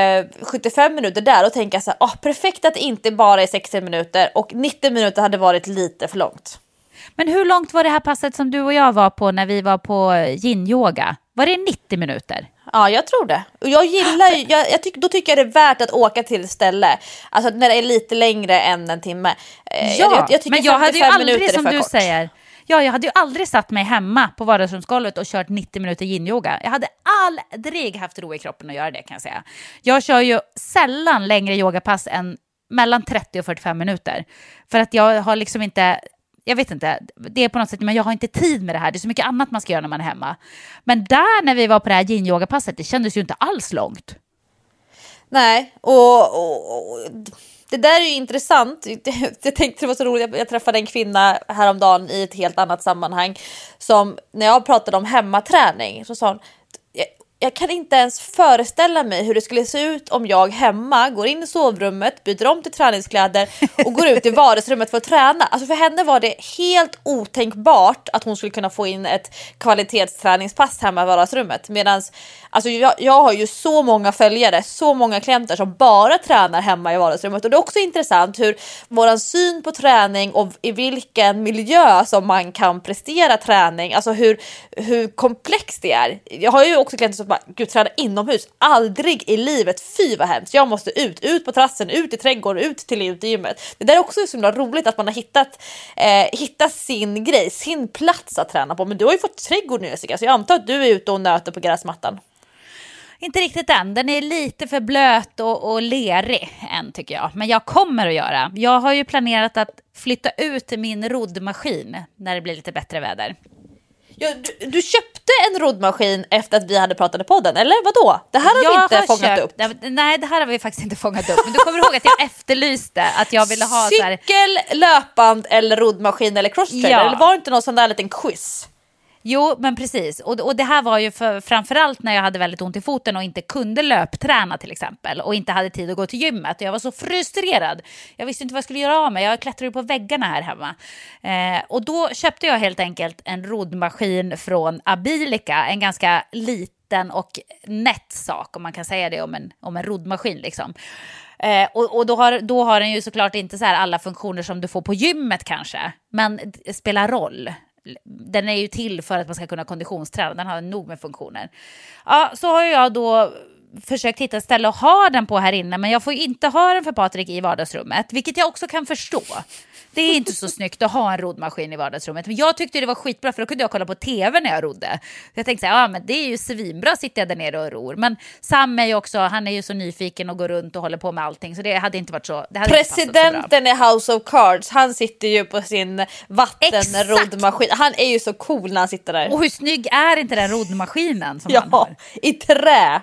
75 minuter där och tänka så här, perfekt att det inte bara är 60 minuter och 90 minuter hade varit lite för långt. Men hur långt var det här passet som du och jag var på när vi var på yin-yoga? Var det 90 minuter? Ja, jag tror det. Och jag gillar, då tycker jag det är värt att åka till ett ställe. Alltså när det är lite längre än en timme. Ja, jag tycker men jag hade ju aldrig, som du kort. säger... Ja, jag hade ju aldrig satt mig hemma på vardagsrumsgolvet och kört 90 minuter yin-yoga. Jag hade aldrig haft ro i kroppen att göra det, kan jag säga. Jag kör ju sällan längre yogapass än mellan 30 och 45 minuter. För att jag har liksom inte... Jag vet inte, det är på något sätt, men jag har inte tid med det här. Det är så mycket annat man ska göra när man är hemma. Men där när vi var på det här yin-yoga-passet, det kändes ju inte alls långt. Nej, och det där är ju intressant. Jag tänkte det var så roligt, jag träffade en kvinna häromdagen i ett helt annat sammanhang som, när jag pratade om hemmaträning, så sa hon, jag kan inte ens föreställa mig hur det skulle se ut om jag hemma går in i sovrummet, byter om till träningskläder och går ut i vardagsrummet för att träna. Alltså för henne var det helt otänkbart att hon skulle kunna få in ett kvalitetsträningspass hemma i vardagsrummet. Medan alltså jag har ju så många följare, så många klienter som bara tränar hemma i vardagsrummet. Och det är också intressant hur våran syn på träning och i vilken miljö som man kan prestera träning, alltså hur komplext det är. Jag har ju också klienter som bara, gud, träna inomhus, aldrig i livet, fy vad hemskt. Jag måste ut på terrassen, ut i trädgården, ut till gymmet. Det där är också så roligt att man har hittat sin grej, sin plats att träna på. Men du har ju fått trädgård nu, Jessica, så jag antar att du är ute och nöter på gräsmattan. Inte riktigt än. Den är lite för blöt och lerig än, tycker jag. Men jag kommer att göra. Jag har ju planerat att flytta ut min roddmaskin när det blir lite bättre väder. Ja, du köpte en roddmaskin efter att vi hade pratat i podden, eller vadå? Det här har vi inte fångat upp. Nej, det här har vi faktiskt inte fångat upp. Men du kommer ihåg att jag efterlyste att jag ville ha cykel, löpband eller roddmaskin eller crosstrainer. Ja. Eller var det inte någon sån där liten quiz? Jo, men precis. Och det här var ju framförallt när jag hade väldigt ont i foten och inte kunde löpträna till exempel. Och inte hade tid att gå till gymmet. Och jag var så frustrerad. Jag visste inte vad jag skulle göra av mig. Jag klättrade på väggarna här hemma. Och då köpte jag helt enkelt en roddmaskin från Abilica. En ganska liten och nätt sak, om man kan säga det om en roddmaskin liksom. Och då har den ju såklart inte så här alla funktioner som du får på gymmet kanske. Men det spelar roll. Den är ju till för att man ska kunna konditionsträna. Den har nog med funktioner. Ja, så har jag då försökt hitta ett ställe att ha den på här inne. Men jag får inte ha den för Patrik i vardagsrummet. Vilket jag också kan förstå. Det är inte så snyggt att ha en roddmaskin i vardagsrummet. Men jag tyckte det var skitbra, för då kunde jag kolla på tv när jag rodde. Jag tänkte så här, men det är ju svinbra, sitter jag där nere och ror. Men Sam är ju också, han är ju så nyfiken och går runt och håller på med allting. Så det hade inte varit så. Presidenten i House of Cards, han sitter ju på sin vattenroddmaskin. Han är ju så cool när han sitter där. Och hur snygg är inte den roddmaskinen som han har? I trä.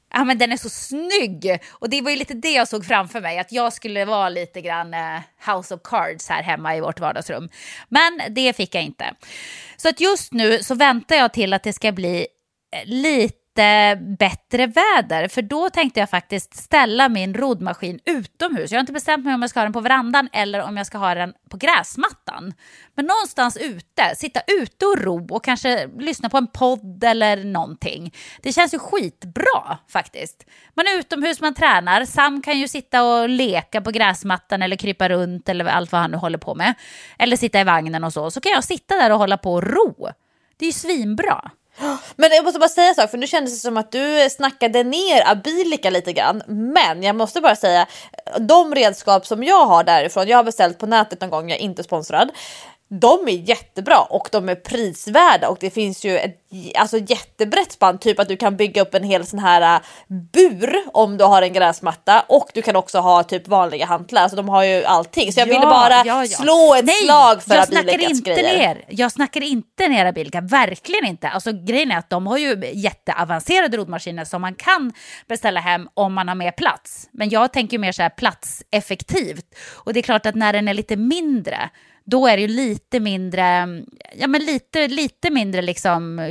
Ja, men den är så snygg. Och det var ju lite det jag såg framför mig. Att jag skulle vara lite grann House of Cards här hemma i vårt vardagsrum. Men det fick jag inte. Så att just nu så väntar jag till att det ska bli lite bättre väder. För då tänkte jag faktiskt ställa min roddmaskin utomhus. Jag har inte bestämt mig om jag ska ha den på verandan eller om jag ska ha den på gräsmattan. Men någonstans ute, sitta ute och ro och kanske lyssna på en podd eller någonting. Det känns ju skitbra faktiskt. Man är utomhus, man tränar. Sam kan ju sitta och leka på gräsmattan eller krypa runt eller allt vad han nu håller på med. Eller sitta i vagnen och så. Så kan jag sitta där och hålla på och ro. Det är ju svinbra. Men jag måste bara säga en sak, för nu kändes det som att du snackade ner Abilica lite grann. Men jag måste bara säga, de redskap som jag har därifrån, jag har beställt på nätet någon gång, jag är inte sponsrad. De är jättebra och de är prisvärda och det finns ju ett jättebrett spann, typ att du kan bygga upp en hel sån här bur om du har en gräsmatta och du kan också ha typ vanliga hantlar, alltså de har ju allting. Så jag ville bara slå ett slag för Abilicas grejer. Jag snackar inte ner Abilica, verkligen inte. Alltså grejen är att de har ju jätteavancerade roddmaskiner som man kan beställa hem om man har mer plats. Men jag tänker ju mer så här platseffektivt. Och det är klart att när den är lite mindre, då är det ju lite mindre, ja men lite mindre liksom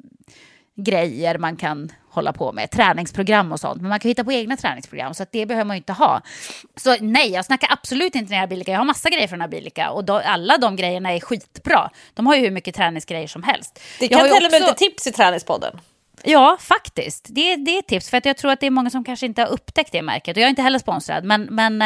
grejer man kan hålla på med, träningsprogram och sånt. Men man kan hitta på egna träningsprogram, så att det behöver man ju inte ha. Så nej, jag snackar absolut inte ner Abilica. Jag har massa grejer från Abilica och alla de grejerna är skitbra. De har ju hur mycket träningsgrejer som helst. Det kan till och med lite tips i träningspodden. Ja, faktiskt. Det är tips, för att jag tror att det är många som kanske inte har upptäckt det märket. Och jag är inte heller sponsrad, men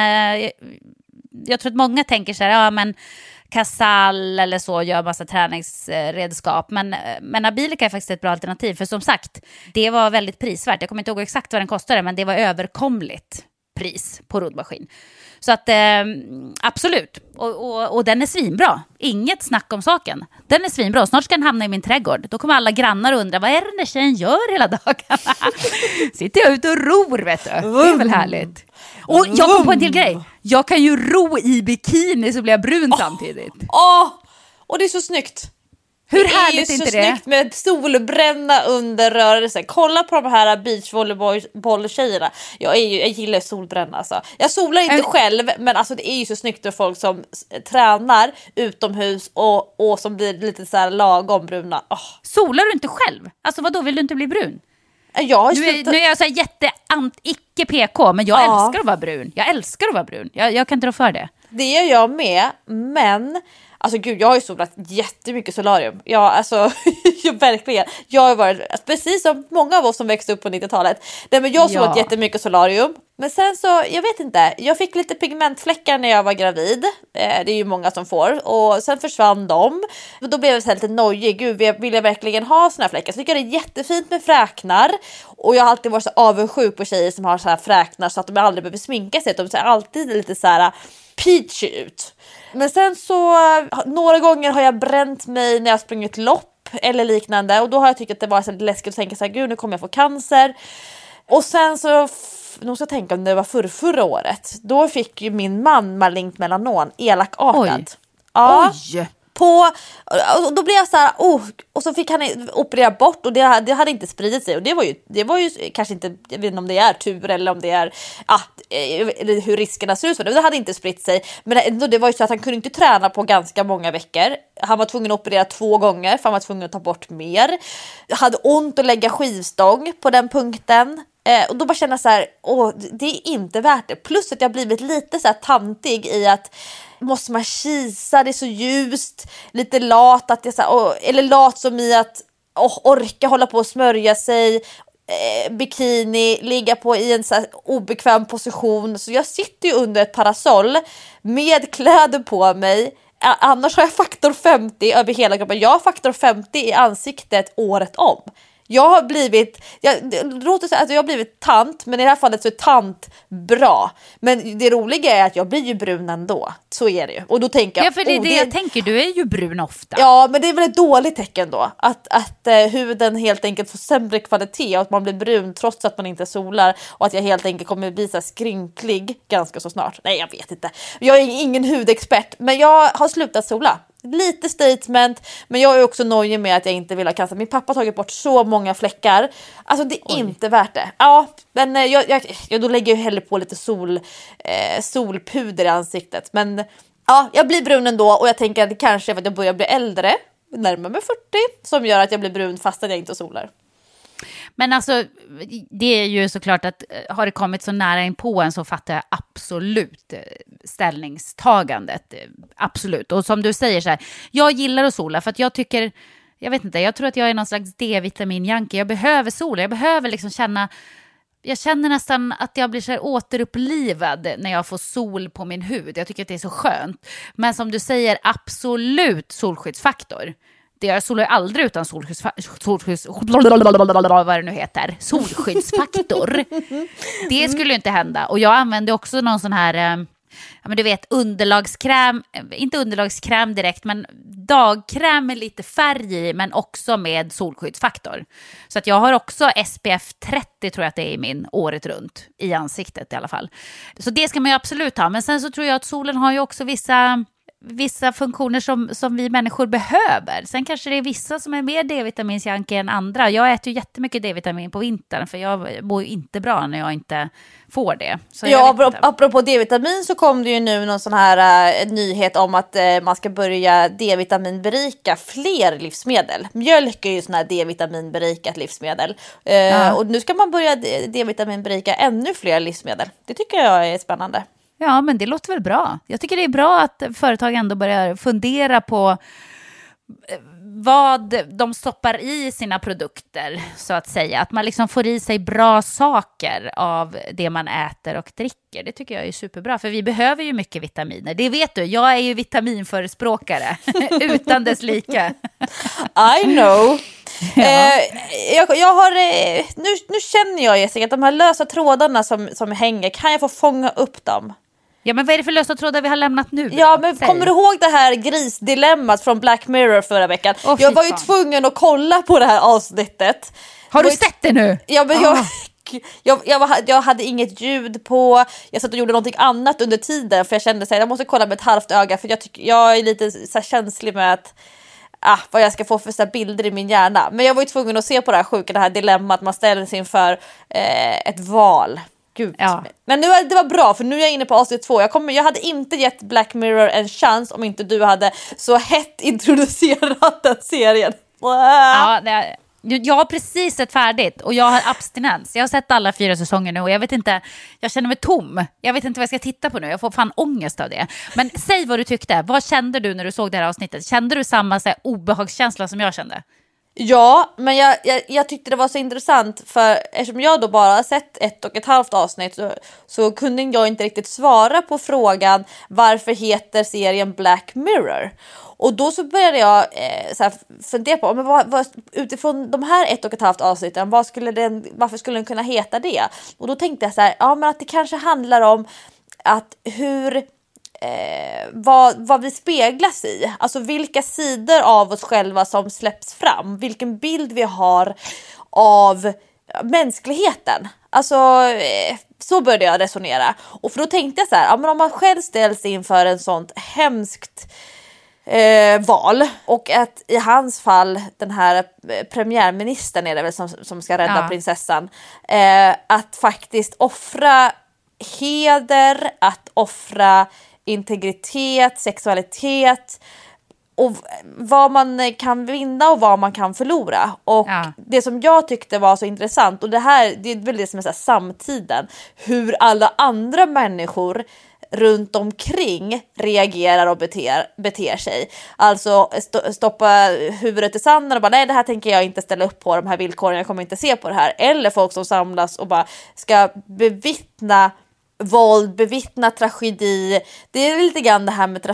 jag tror att många tänker så här, ja men Casall eller så gör massa träningsredskap, men Abilica är faktiskt ett bra alternativ, för som sagt, det var väldigt prisvärt. Jag kommer inte ihåg exakt vad den kostade, men det var överkomligt pris på roddmaskin. Så att absolut, och den är svinbra. Inget snack om saken. Den är svinbra. Snart ska den hamna i min trädgård. Då kommer alla grannar undra, vad är det den tjejen gör hela dagarna? Sitter jag ute och ror, vet du. Det är väl härligt. Och jag kom på en till grej. Jag kan ju ro i bikini så blir jag brun samtidigt. Och det är så snyggt. Hur härligt är inte det? Det är ju så snyggt med solbränna under rörelsen. Kolla på de här beachvolleyboll-tjejerna. Jag gillar solbränna alltså. Jag solar inte själv, men alltså det är ju så snyggt med folk som tränar utomhus och som blir lite så här lagom bruna. Solar du inte själv? Alltså vadå, vill du inte bli brun? Nu är jag så här icke PK, men jag älskar att vara brun. Jag älskar att vara brun. Jag kan inte rå för det. Det gör jag med, men alltså gud, jag har ju solat jättemycket solarium. Verkligen. Jag har varit, precis som många av oss som växte upp på 90-talet. Men jag har solat jättemycket solarium. Men sen så, jag vet inte, jag fick lite pigmentfläckar när jag var gravid. Det är ju många som får. Och sen försvann de. Och då blev jag så här lite nojig. Gud, vill jag verkligen ha såna här fläckar? Så tycker jag det är jättefint med fräknar. Och jag har alltid varit så avundsjuk på tjejer som har så här fräknar så att de aldrig behöver sminka sig. De ser alltid lite så här peachy ut. Men sen så, några gånger har jag bränt mig när jag sprungit lopp eller liknande. Och då har jag tyckt att det var så läskigt att tänka så här, gud nu kommer jag få cancer. Och sen så, nu ska jag tänka om det var förra året. Då fick ju min man malignt melanom, elakartad. Oj! Och då blev jag så här, och så fick han operera bort och det hade inte spridit sig och det var ju kanske inte, jag vet inte om det är tur eller om det är hur riskerna ser ut för det hade inte spritt sig, men det var ju så att han kunde inte träna på ganska många veckor. Han var tvungen att operera 2 gånger för han var tvungen att ta bort mer. Hade ont att lägga skivstång på den punkten. Och då bara känna så här, det är inte värt det. Plus att jag har blivit lite så här tantig i att måste man kisa, det är så ljust, lite lat att jag så här, eller lat som i att orka hålla på och smörja sig, bikini, ligga på i en så här obekväm position. Så jag sitter ju under ett parasoll med kläder på mig. Annars har jag faktor 50 över hela kroppen. Jag har faktor 50 i ansiktet året om. Jag har blivit tant, men i det här fallet så är tant bra. Men det roliga är att jag blir ju brun ändå. Så är det ju. Och då tänker jag... Ja, för jag tänker, du är ju brun ofta. Ja, men det är väl ett dåligt tecken då. Att huden helt enkelt får sämre kvalitet och att man blir brun trots att man inte solar. Och att jag helt enkelt kommer bli så här skrynklig ganska så snart. Nej, jag vet inte. Jag är ingen hudexpert, men jag har slutat sola. lite statement, men jag är också nöjd med att jag inte vill ha cancer. Min pappa har tagit bort så många fläckar. Alltså det är inte värt det. Ja, men då lägger jag hellre på lite solpuder i ansiktet. Men ja, jag blir brun ändå och jag tänker att det kanske är för att jag börjar bli äldre, närmare mig 40, som gör att jag blir brun fast att jag inte solar. Men alltså, det är ju såklart att har det kommit så nära in på en så fattar jag absolut ställningstagandet. Absolut. Och som du säger så här, jag gillar att sola för att jag tycker, jag vet inte, jag tror att jag är någon slags D-vitamin-junkie. Jag behöver sola, jag behöver liksom jag känner nästan att jag blir så här återupplivad när jag får sol på min hud. Jag tycker att det är så skönt. Men som du säger, absolut solskyddsfaktor. Jag solar ju aldrig utan vad det nu heter. Solskyddsfaktor. Det skulle ju inte hända. Och jag använder också någon sån här, ja men du vet, underlagskräm, inte underlagskräm direkt, men dagkräm med lite färg i, men också med solskyddsfaktor. Så att jag har också SPF 30 tror jag att det är i min året runt, i ansiktet i alla fall. Så det ska man ju absolut ha. Men sen så tror jag att solen har ju också vissa funktioner som vi människor behöver. Sen kanske det är vissa som är mer D-vitaminsjanker än andra. Jag äter ju jättemycket D-vitamin på vintern för jag mår ju inte bra när jag inte får det. Så ja, apropå D-vitamin så kom det ju nu någon sån här nyhet om att man ska börja D-vitaminberika fler livsmedel. Mjölk är ju sån här D-vitaminberikat livsmedel. Och nu ska man börja D-vitaminberika ännu fler livsmedel. Det tycker jag är spännande. Ja, men det låter väl bra. Jag tycker det är bra att företag ändå börjar fundera på vad de stoppar i sina produkter, så att säga. Att man liksom får i sig bra saker av det man äter och dricker. Det tycker jag är superbra, för vi behöver ju mycket vitaminer. Det vet du, jag är ju vitaminförespråkare utan dess like. I know. Ja. Jag har, nu känner jag, Jessica, att de här lösa trådarna som hänger, kan jag få fånga upp dem? Ja, men vad är det för lösa trådar vi har lämnat nu? Ja, men kommer du ihåg det här grisdilemmat från Black Mirror förra veckan? Jag var ju tvungen att kolla på det här avsnittet. Har du sett det nu? Ja, men jag hade inget ljud på. Jag satt och gjorde någonting annat under tiden, för jag kände att jag måste kolla med ett halvt öga, för jag är lite så här känslig med att vad jag ska få för så här bilder i min hjärna. Men jag var ju tvungen att se på det här sjuka, det här dilemmat, man ställer sig inför ett val. Gud. Ja. Men nu, det var bra, för nu är jag inne på avsnitt 2. Jag hade inte gett Black Mirror en chans om inte du hade så hett introducerat den serien. Ja, jag har precis sett färdigt och jag har abstinens. Jag har sett alla 4 säsonger nu och jag känner mig tom. Jag vet inte vad jag ska titta på nu. Jag får fan ångest av det. Men säg vad du tyckte. Vad kände du när du såg det här avsnittet? Kände du samma så här obehagskänsla som jag kände? Ja, men jag tyckte det var så intressant, för eftersom jag då bara har sett 1,5 avsnitt så kunde jag inte riktigt svara på frågan varför heter serien Black Mirror. Och då så började jag så här fundera på, men vad, utifrån de här 1,5 avsnitten, varför skulle den kunna heta det? Och då tänkte jag så här, ja men att det kanske handlar om att vad vi speglas i, alltså vilka sidor av oss själva som släpps fram, vilken bild vi har av mänskligheten. Alltså så började jag resonera, och för då tänkte jag så här, ja, men om man själv ställs inför en sånt hemskt val, och att i hans fall den här premiärministern är det väl som ska rädda prinsessan, att faktiskt offra heder, att offra integritet, sexualitet och vad man kan vinna och vad man kan förlora. Och det som jag tyckte var så intressant, och det är väl det som är så här, samtiden, hur alla andra människor runt omkring reagerar och beter sig. Alltså stoppa huvudet i sanden och bara, nej, det här tänker jag inte ställa upp på, de här villkoren, jag kommer inte se på det här. Eller folk som samlas och bara ska bevittna våld, bevittna tragedi. Det är lite grann det här med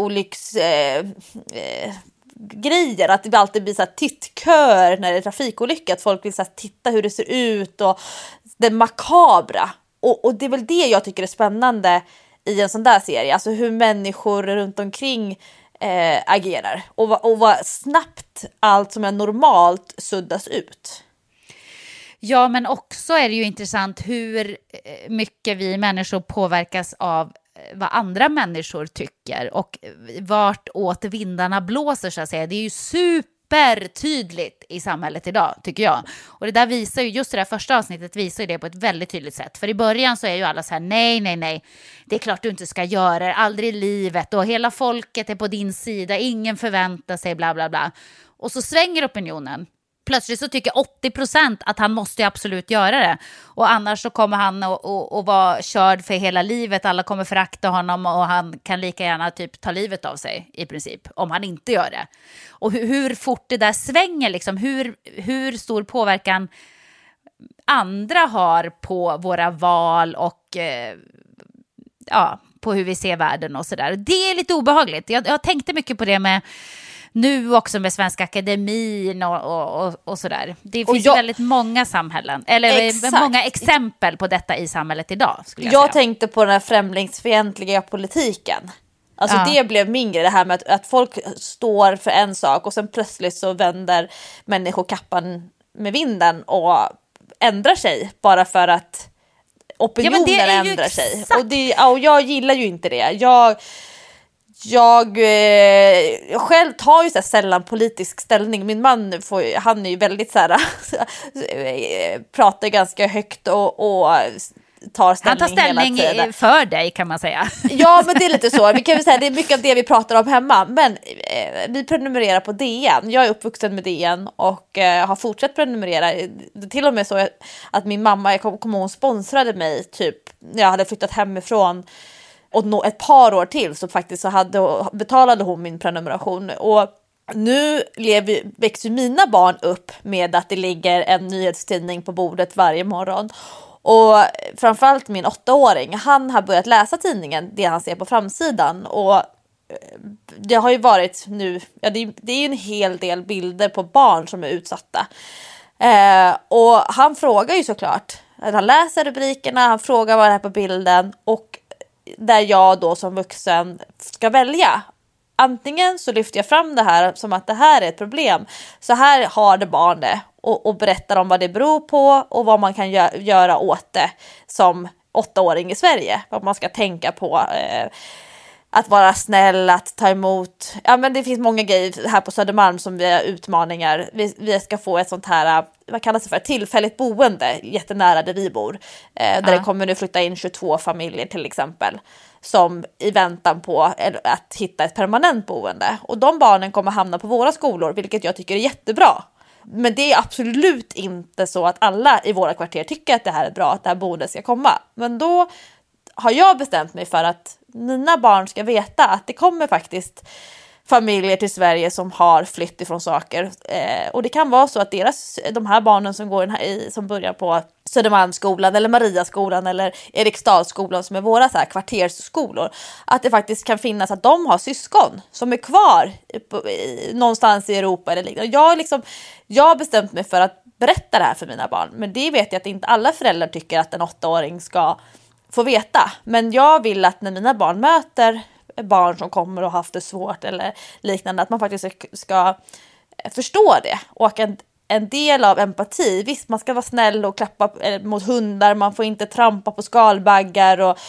grejer, att det alltid blir så här tittkör när det är trafikolycka, att folk vill så här titta hur det ser ut och det makabra. Och det är väl det jag tycker är spännande i en sån där serie, alltså hur människor runt omkring agerar och vad snabbt allt som är normalt suddas ut. Ja, men också är det ju intressant hur mycket vi människor påverkas av vad andra människor tycker och vart åt vindarna blåser så att säga. Det är ju supertydligt i samhället idag, tycker jag. Och det där visar ju, just det där första avsnittet visar ju det på ett väldigt tydligt sätt. För i början så är ju alla så här, nej, det är klart du inte ska göra det, aldrig i livet, och hela folket är på din sida, ingen förväntar sig, bla bla bla. Och så svänger opinionen. Plötsligt så tycker 80% att han måste absolut göra det. Och annars så kommer han att vara körd för hela livet. Alla kommer förakta honom och han kan lika gärna typ ta livet av sig i princip. Om han inte gör det. Och hur fort det där svänger liksom. Hur stor påverkan andra har på våra val och på hur vi ser världen och sådär. Det är lite obehagligt. Jag tänkte mycket på det med... Nu också med Svenska Akademin och sådär. Det finns väldigt många samhällen, eller många exempel på detta i samhället idag. Jag tänkte på den här främlingsfientliga politiken. Alltså det blev min grej, det här med att folk står för en sak och sen plötsligt så vänder människor kappan med vinden och ändrar sig bara för att opinionen ändrar sig. Och jag gillar ju inte det. Jag själv tar ju så här sällan politisk ställning. Min man han är ju väldigt så här pratar ganska högt och tar ställning. Han tar ställning för dig, kan man säga. Ja, men det är lite så. Vi kan väl säga det är mycket av det vi pratar om hemma. Men vi prenumererar på DN. Jag är uppvuxen med DN och har fortsatt prenumerera. Till och med så att min mamma, jag kommer hon sponsrade mig typ när jag hade flyttat hemifrån. Och ett par år till så faktiskt så betalade hon min prenumeration. Och nu växer mina barn upp med att det ligger en nyhetstidning på bordet varje morgon. Och framförallt min 8-åring, han har börjat läsa tidningen, det han ser på framsidan. Och det har ju varit nu, det är en hel del bilder på barn som är utsatta. Och han frågar ju såklart, han läser rubrikerna, han frågar vad det är på bilden, och där jag då som vuxen ska välja. Antingen så lyfter jag fram det här som att det här är ett problem. Så här har det barn det. Och berättar om vad det beror på och vad man kan göra åt det som 8-åring i Sverige. Vad man ska tänka på. Att vara snäll, att ta emot. Ja, men det finns många grejer här på Södermalm som vi har utmaningar. Vi ska få ett sånt här, vad kallas det för, tillfälligt boende jättenära där vi bor. Där det kommer nu flytta in 22 familjer till exempel. Som i väntan på att hitta ett permanent boende. Och de barnen kommer hamna på våra skolor, vilket jag tycker är jättebra. Men det är absolut inte så att alla i våra kvarter tycker att det här är bra, att det här boendet ska komma. Men då har jag bestämt mig för att mina barn ska veta att det kommer faktiskt familjer till Sverige som har flytt ifrån saker. Och det kan vara så att de här barnen som börjar på Södermalmsskolan eller Mariaskolan eller Eriksdalsskolan som är våra så här kvartersskolor, att det faktiskt kan finnas att de har syskon som är kvar någonstans i Europa eller liknande. Jag har bestämt mig för att berätta det här för mina barn, men det vet jag att inte alla föräldrar tycker att en 8-åring ska få veta. Men jag vill att när mina barn möter barn som kommer och har haft det svårt eller liknande, att man faktiskt ska förstå det. Och en del av empati, visst man ska vara snäll och klappa mot hundar, man får inte trampa på skalbaggar och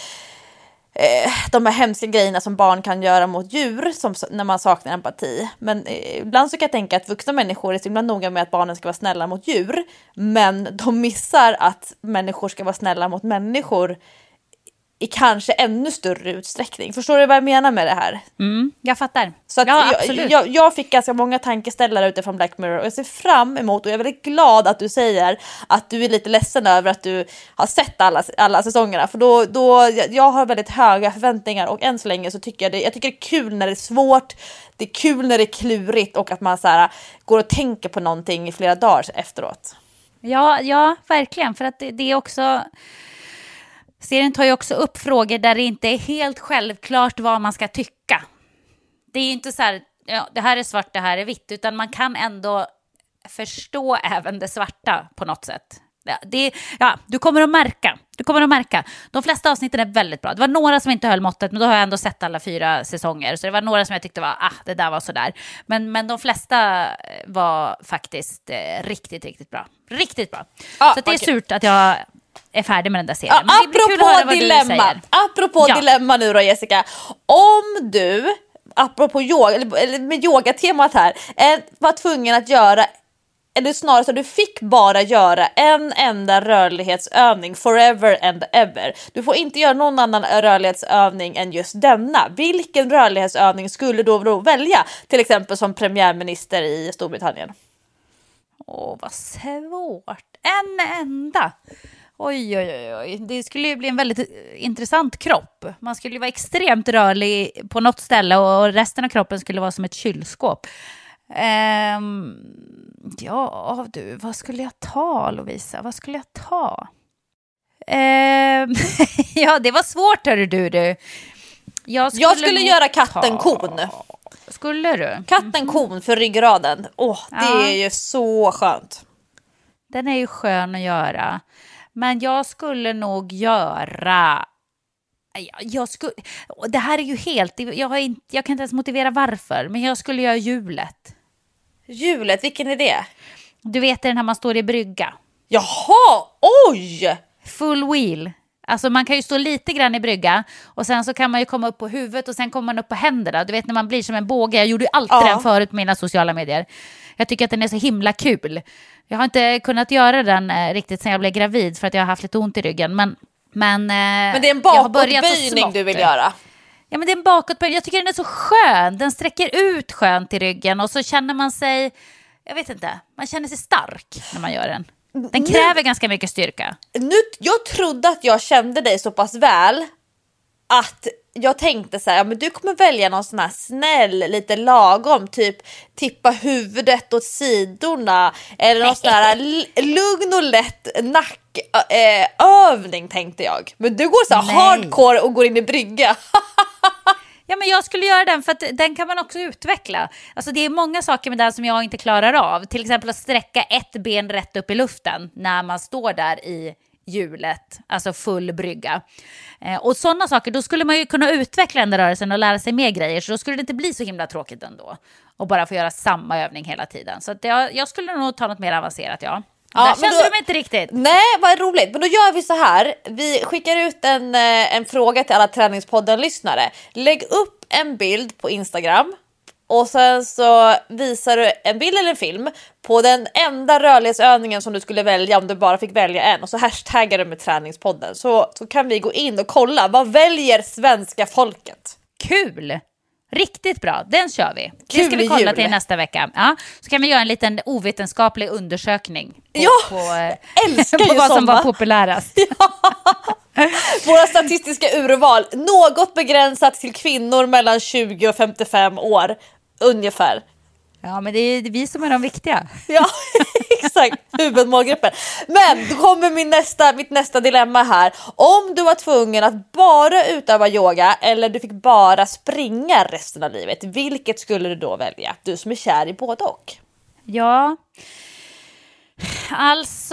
de här hemska grejerna som barn kan göra mot djur när man saknar empati. Men ibland så kan jag tänka att vuxna människor är så himla noga med att barnen ska vara snälla mot djur, men de missar att människor ska vara snälla mot människor i kanske ännu större utsträckning. Förstår du vad jag menar med det här? Jag fattar. Så att jag fick ganska många tankeställare utifrån Black Mirror och jag ser fram emot, och jag är väldigt glad att du säger att du är lite ledsen över att du har sett alla säsongerna. För då jag har väldigt höga förväntningar, och än så länge så tycker jag tycker det är kul när det är svårt, det är kul när det är klurigt och att man så här går och tänker på någonting i flera dagar efteråt. Ja, verkligen. För att det är också... Serien tar ju också upp frågor där det inte är helt självklart vad man ska tycka. Det är ju inte så här, det här är svart, det här är vitt, utan man kan ändå förstå även det svarta på något sätt. Du kommer att märka. De flesta avsnitten är väldigt bra. Det var några som inte höll måttet, men då har jag ändå sett alla 4 säsonger. Så det var några som jag tyckte det där var sådär. Men de flesta var faktiskt riktigt, riktigt bra. Riktigt bra. Så det är surt att jag är färdig med den där serien. Men det blir kul att höra vad dilemma. du säger. Apropå dilemma nu då, Jessica. Om du, apropå yoga, eller med yogatemat här, var tvungen att göra, eller snarare så du fick bara göra en enda rörlighetsövning forever and ever. Du får inte göra någon annan rörlighetsövning än just denna. Vilken rörlighetsövning skulle du då välja? Till exempel som premiärminister i Storbritannien. Vad svårt. En enda. Oj. Det skulle ju bli en väldigt intressant kropp. Man skulle ju vara extremt rörlig på något ställe och resten av kroppen skulle vara som ett kylskåp. Vad skulle jag ta, Lovisa? Vad skulle jag ta? Ja, det var svårt, hörru du. Jag skulle göra katten-kon. Skulle du? Katten-kon för ryggraden. Det är ju så skönt. Den är ju skön att göra. Men jag skulle nog göra... Det här är ju helt... Jag kan inte ens motivera varför. Men jag skulle göra hjulet. Hjulet, vilken är det? Du vet den här man står i brygga. Jaha, oj! Full wheel. Alltså man kan ju stå lite grann i brygga. Och sen så kan man ju komma upp på huvudet. Och sen kommer man upp på händerna. Du vet när man blir som en båge. Jag gjorde ju alltid den förut på mina sociala medier. Jag tycker att den är så himla kul. Jag har inte kunnat göra den riktigt sen jag blev gravid. För att jag har haft lite ont i ryggen. Men det är en bakåtböjning du vill göra. Ja, men det är en bakåtböjning. Jag tycker den är så skön. Den sträcker ut skönt i ryggen. Och så känner man sig... Jag vet inte. Man känner sig stark när man gör den. Den kräver ganska mycket styrka. Jag trodde att jag kände dig så pass väl att jag tänkte så här, men du kommer välja någon sån här snäll, lite lagom, typ tippa huvudet åt sidorna eller någon sån här lugn och lätt nackövning tänkte jag. Men du går så här hardcore och går in i brygga. Ja, men jag skulle göra den för att den kan man också utveckla. Alltså det är många saker med den som jag inte klarar av. Till exempel att sträcka ett ben rätt upp i luften när man står där i hjulet. Alltså full brygga. Och sådana saker, då skulle man ju kunna utveckla den där rörelsen och lära sig mer grejer. Så då skulle det inte bli så himla tråkigt ändå. Och bara få göra samma övning hela tiden. Så att jag skulle nog ta något mer avancerat, ja. Där kände du mig inte riktigt. Nej, vad roligt. Men då gör vi så här. Vi skickar ut en fråga till alla Träningspodden-lyssnare. Lägg upp en bild på Instagram. Och sen så visar du en bild eller en film på den enda rörlighetsövningen som du skulle välja om du bara fick välja en. Och så hashtaggar du med Träningspodden. Så kan vi gå in och kolla. Vad väljer svenska folket? Kul! Riktigt bra, den kör vi. Det ska vi kolla till nästa vecka. Ja, så kan vi göra en liten ovetenskaplig undersökning på vad som var populärast. Ja. Våra statistiska urval, något begränsat till kvinnor mellan 20 och 55 år, ungefär. Ja, men det är vi som är de viktiga. Ja, exakt. Huvudmålgruppen. Men då kommer mitt nästa dilemma här. Om du var tvungen att bara utöva yoga eller du fick bara springa resten av livet, vilket skulle du då välja? Du som är kär i både och. Ja, alltså...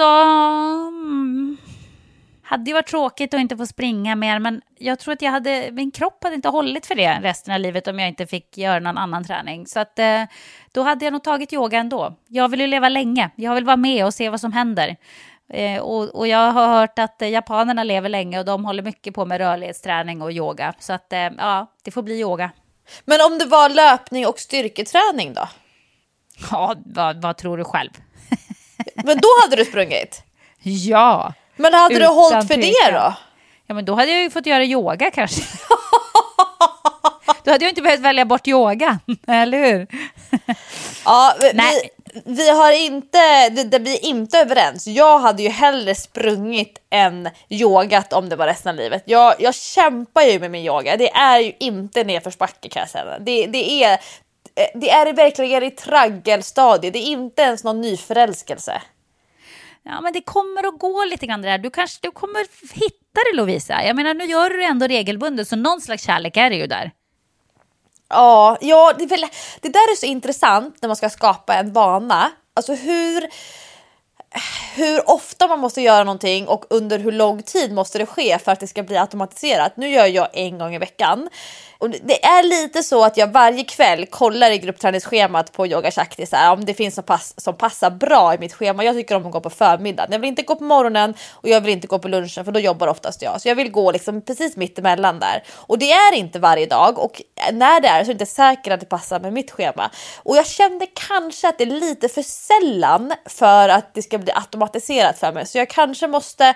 hade ju varit tråkigt att inte få springa mer, men jag tror att min kropp hade inte hållit för det resten av livet om jag inte fick göra någon annan träning. Så att då hade jag nog tagit yoga ändå. Jag vill ju leva länge. Jag vill vara med och se vad som händer. Och jag har hört att japanerna lever länge och de håller mycket på med rörlighetsträning och yoga. Så att det får bli yoga. Men om det var löpning och styrketräning då? Ja, vad tror du själv? Men då hade du sprungit? Ja. Men hade du hållit för det då? Ja, men då hade jag ju fått göra yoga kanske. Då hade jag inte behövt välja bort yoga, eller hur? Ja, vi har inte, det blir inte överens. Jag hade ju hellre sprungit än yogat om det var resten av livet. Jag kämpar ju med min yoga. Det är ju inte nedförsbacke kan jag säga. Det är verkligen i traggelstadiet. Det är inte ens någon nyförälskelse. Ja, men det kommer att gå lite grann det där. Du kommer hitta det, Lovisa. Jag menar, nu gör du det ändå regelbundet. Så någon slags kärlek är det ju där. Ja, det där är så intressant när man ska skapa en vana. Alltså hur hur ofta man måste göra någonting och under hur lång tid måste det ske för att det ska bli automatiserat. Nu gör jag 1 gång i veckan. Och det är lite så att jag varje kväll kollar i gruppträningsschemat på Yoga Shakti så här, om det finns något som passar bra i mitt schema. Jag tycker om att gå på förmiddagen. Jag vill inte gå på morgonen och jag vill inte gå på lunchen för då jobbar oftast jag. Så jag vill gå liksom precis mitt emellan där. Och det är inte varje dag och när det är så är det inte säkert att det passar med mitt schema. Och jag kände kanske att det är lite för sällan för att det ska bli automatiserat för mig. Så jag kanske måste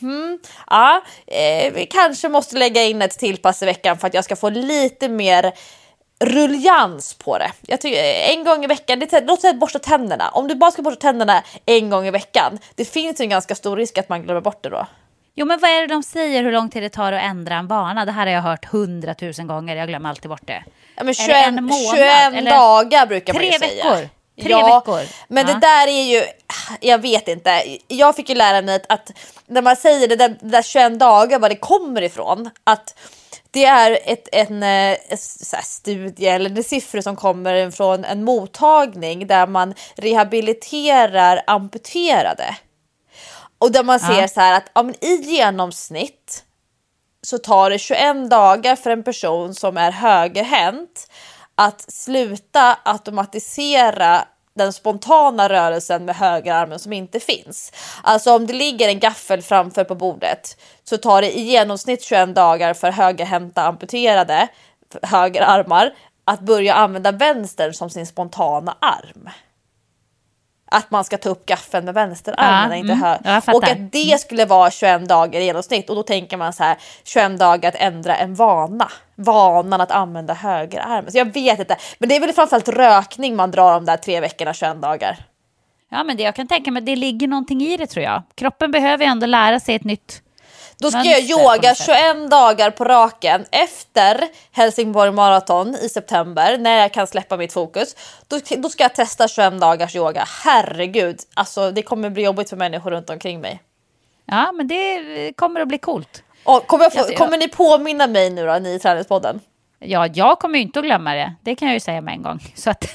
vi kanske måste lägga in ett tillpass i veckan för att jag ska få lite mer rullians på det. Jag tycker 1 gång i veckan, låt säga att borsta tänderna. Om du bara ska borsta tänderna 1 gång i veckan, det finns en ganska stor risk att man glömmer bort det då. Jo, men vad är det de säger hur lång tid det tar att ändra en vana? Det här har jag hört 100 000 gånger, jag glömmer alltid bort det. Ja, men 21 dagar brukar man ju säga. 3 veckor. 3 veckor. Men det där är ju, jag vet inte. Jag fick ju lära mig att när man säger det där 21 dagar, var det kommer ifrån, att det är en studie eller siffror som kommer från en mottagning där man rehabiliterar amputerade. Och där man ser så här att i genomsnitt så tar det 21 dagar för en person som är högerhänt att sluta automatisera den spontana rörelsen med högerarmen som inte finns. Alltså om det ligger en gaffel framför på bordet så tar det i genomsnitt 21 dagar för högerhänta amputerade högerarmar att börja använda vänster som sin spontana arm. Att man ska ta upp gaffeln med vänsterarmen, inte och att det skulle vara 21 dagar i genomsnitt. Och då tänker man så här, 21 dagar att ändra en vanan att använda högerarmen. Så jag vet inte, men det är väl framförallt rökning man drar om där 3 veckorna, 21 dagar. Ja, men det jag kan tänka mig, det ligger någonting i det tror jag. Kroppen behöver ju ändå lära sig ett nytt. Då ska jag yoga 21 dagar på raken efter Helsingborg maraton i september när jag kan släppa mitt fokus. Då ska jag testa 21 dagars yoga. Herregud, alltså det kommer bli jobbigt för människor runt omkring mig. Ja, men det kommer att bli coolt. Och kommer ni påminna mig nu då, ni i Träningspodden? Ja, jag kommer ju inte att glömma det. Det kan jag ju säga med en gång. Så att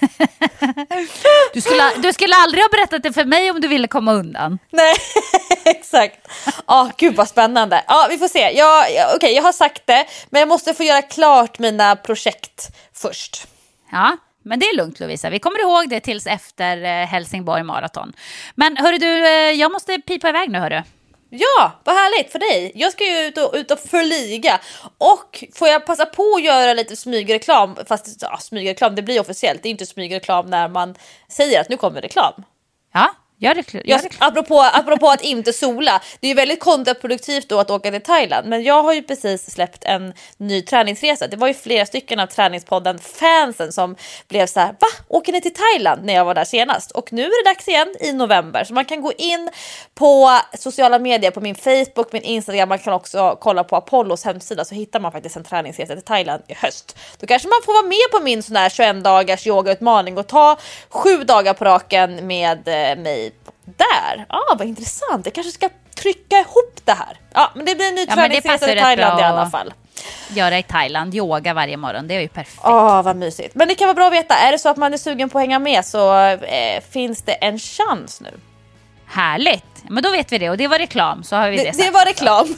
du skulle aldrig ha berättat det för mig om du ville komma undan. Nej, exakt. Gud vad spännande. Vi får se. Jag har sagt det, men jag måste få göra klart mina projekt först. Ja, men det är lugnt Lovisa. Vi kommer ihåg det tills efter Helsingborg maraton. Men hörru du, jag måste pipa iväg nu hörru. Ja, vad härligt för dig. Jag ska ju ut och förliga. Och får jag passa på att göra lite smygreklam. Fast smygreklam, det blir officiellt. Det är inte smygreklam när man säger att nu kommer reklam. Ja, gör det. Apropå att inte sola. Det är ju väldigt kontraproduktivt då att åka till Thailand. Men jag har ju precis släppt en ny träningsresa. Det var ju flera stycken av Träningspodden fansen som blev så här: va? Åker ni till Thailand när jag var där senast? Och nu är det dags igen i november. Så man kan gå in på sociala medier, på min Facebook, min Instagram. Man kan också kolla på Apollos hemsida så hittar man faktiskt en träningsresa till Thailand i höst. Då kanske man får vara med på min sån här 21 dagars yogautmaning och ta 7 dagar på raken med mig där. Vad intressant. Jag kanske ska trycka ihop det här. Men det blir en ny träningsresa i Thailand i alla fall. Göra i Thailand, yoga varje morgon. Det är ju perfekt. Vad mysigt. Men det kan vara bra att veta. Är det så att man är sugen på att hänga med så finns det en chans nu. Härligt. Men då vet vi det. Och det var reklam. Så har vi det var reklam.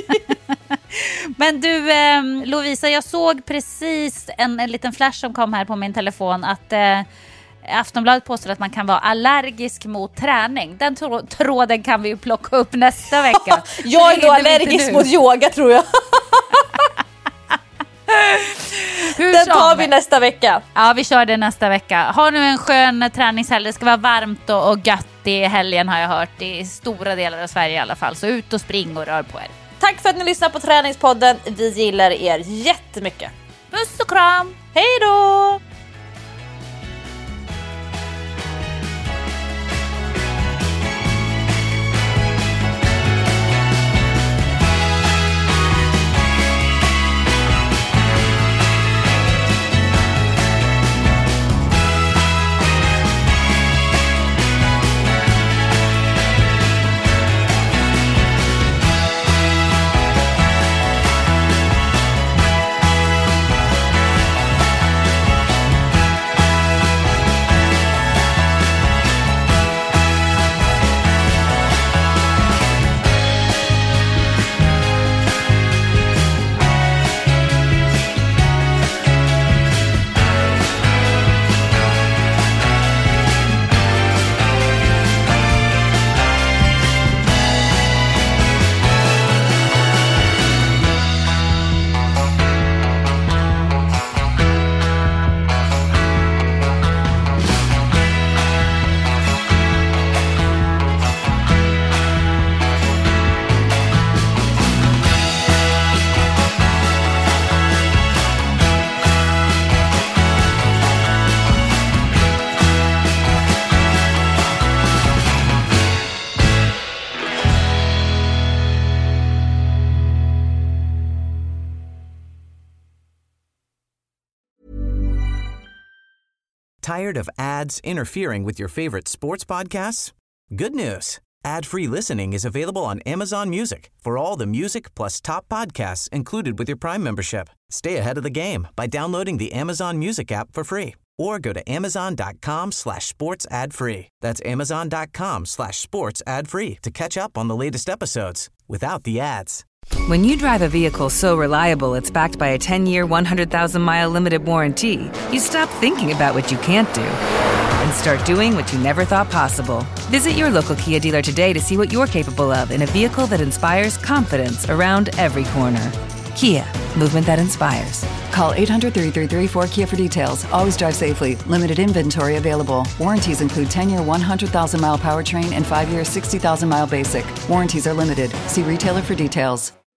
Men du Lovisa, jag såg precis en liten flash som kom här på min telefon att Aftonbladet påstår att man kan vara allergisk mot träning. Den tråden kan vi ju plocka upp nästa vecka. Jag är då allergisk mot yoga tror jag. Den tar vi nästa vecka. Ja, vi kör det nästa vecka. Ha nu en skön träningshelg. Det ska vara varmt och gött i helgen har jag hört. I stora delar av Sverige i alla fall. Så ut och spring och rör på er. Tack för att ni lyssnar på Träningspodden. Vi gillar er jättemycket. Puss och kram. Hej då! Tired of ads interfering with your favorite sports podcasts? Good news. Ad-free listening is available on Amazon Music for all the music plus top podcasts included with your Prime membership. Stay ahead of the game by downloading the Amazon Music app for free or go to amazon.com/sports ad free. That's amazon.com/sports ad free to catch up on the latest episodes without the ads. When you drive a vehicle so reliable it's backed by a 10-year, 100,000-mile limited warranty, you stop thinking about what you can't do and start doing what you never thought possible. Visit your local Kia dealer today to see what you're capable of in a vehicle that inspires confidence around every corner. Kia, movement that inspires. Call 800-333-4KIA for details. Always drive safely. Limited inventory available. Warranties include 10-year 100,000-mile powertrain and 5-year 60,000-mile basic. Warranties are limited. See retailer for details.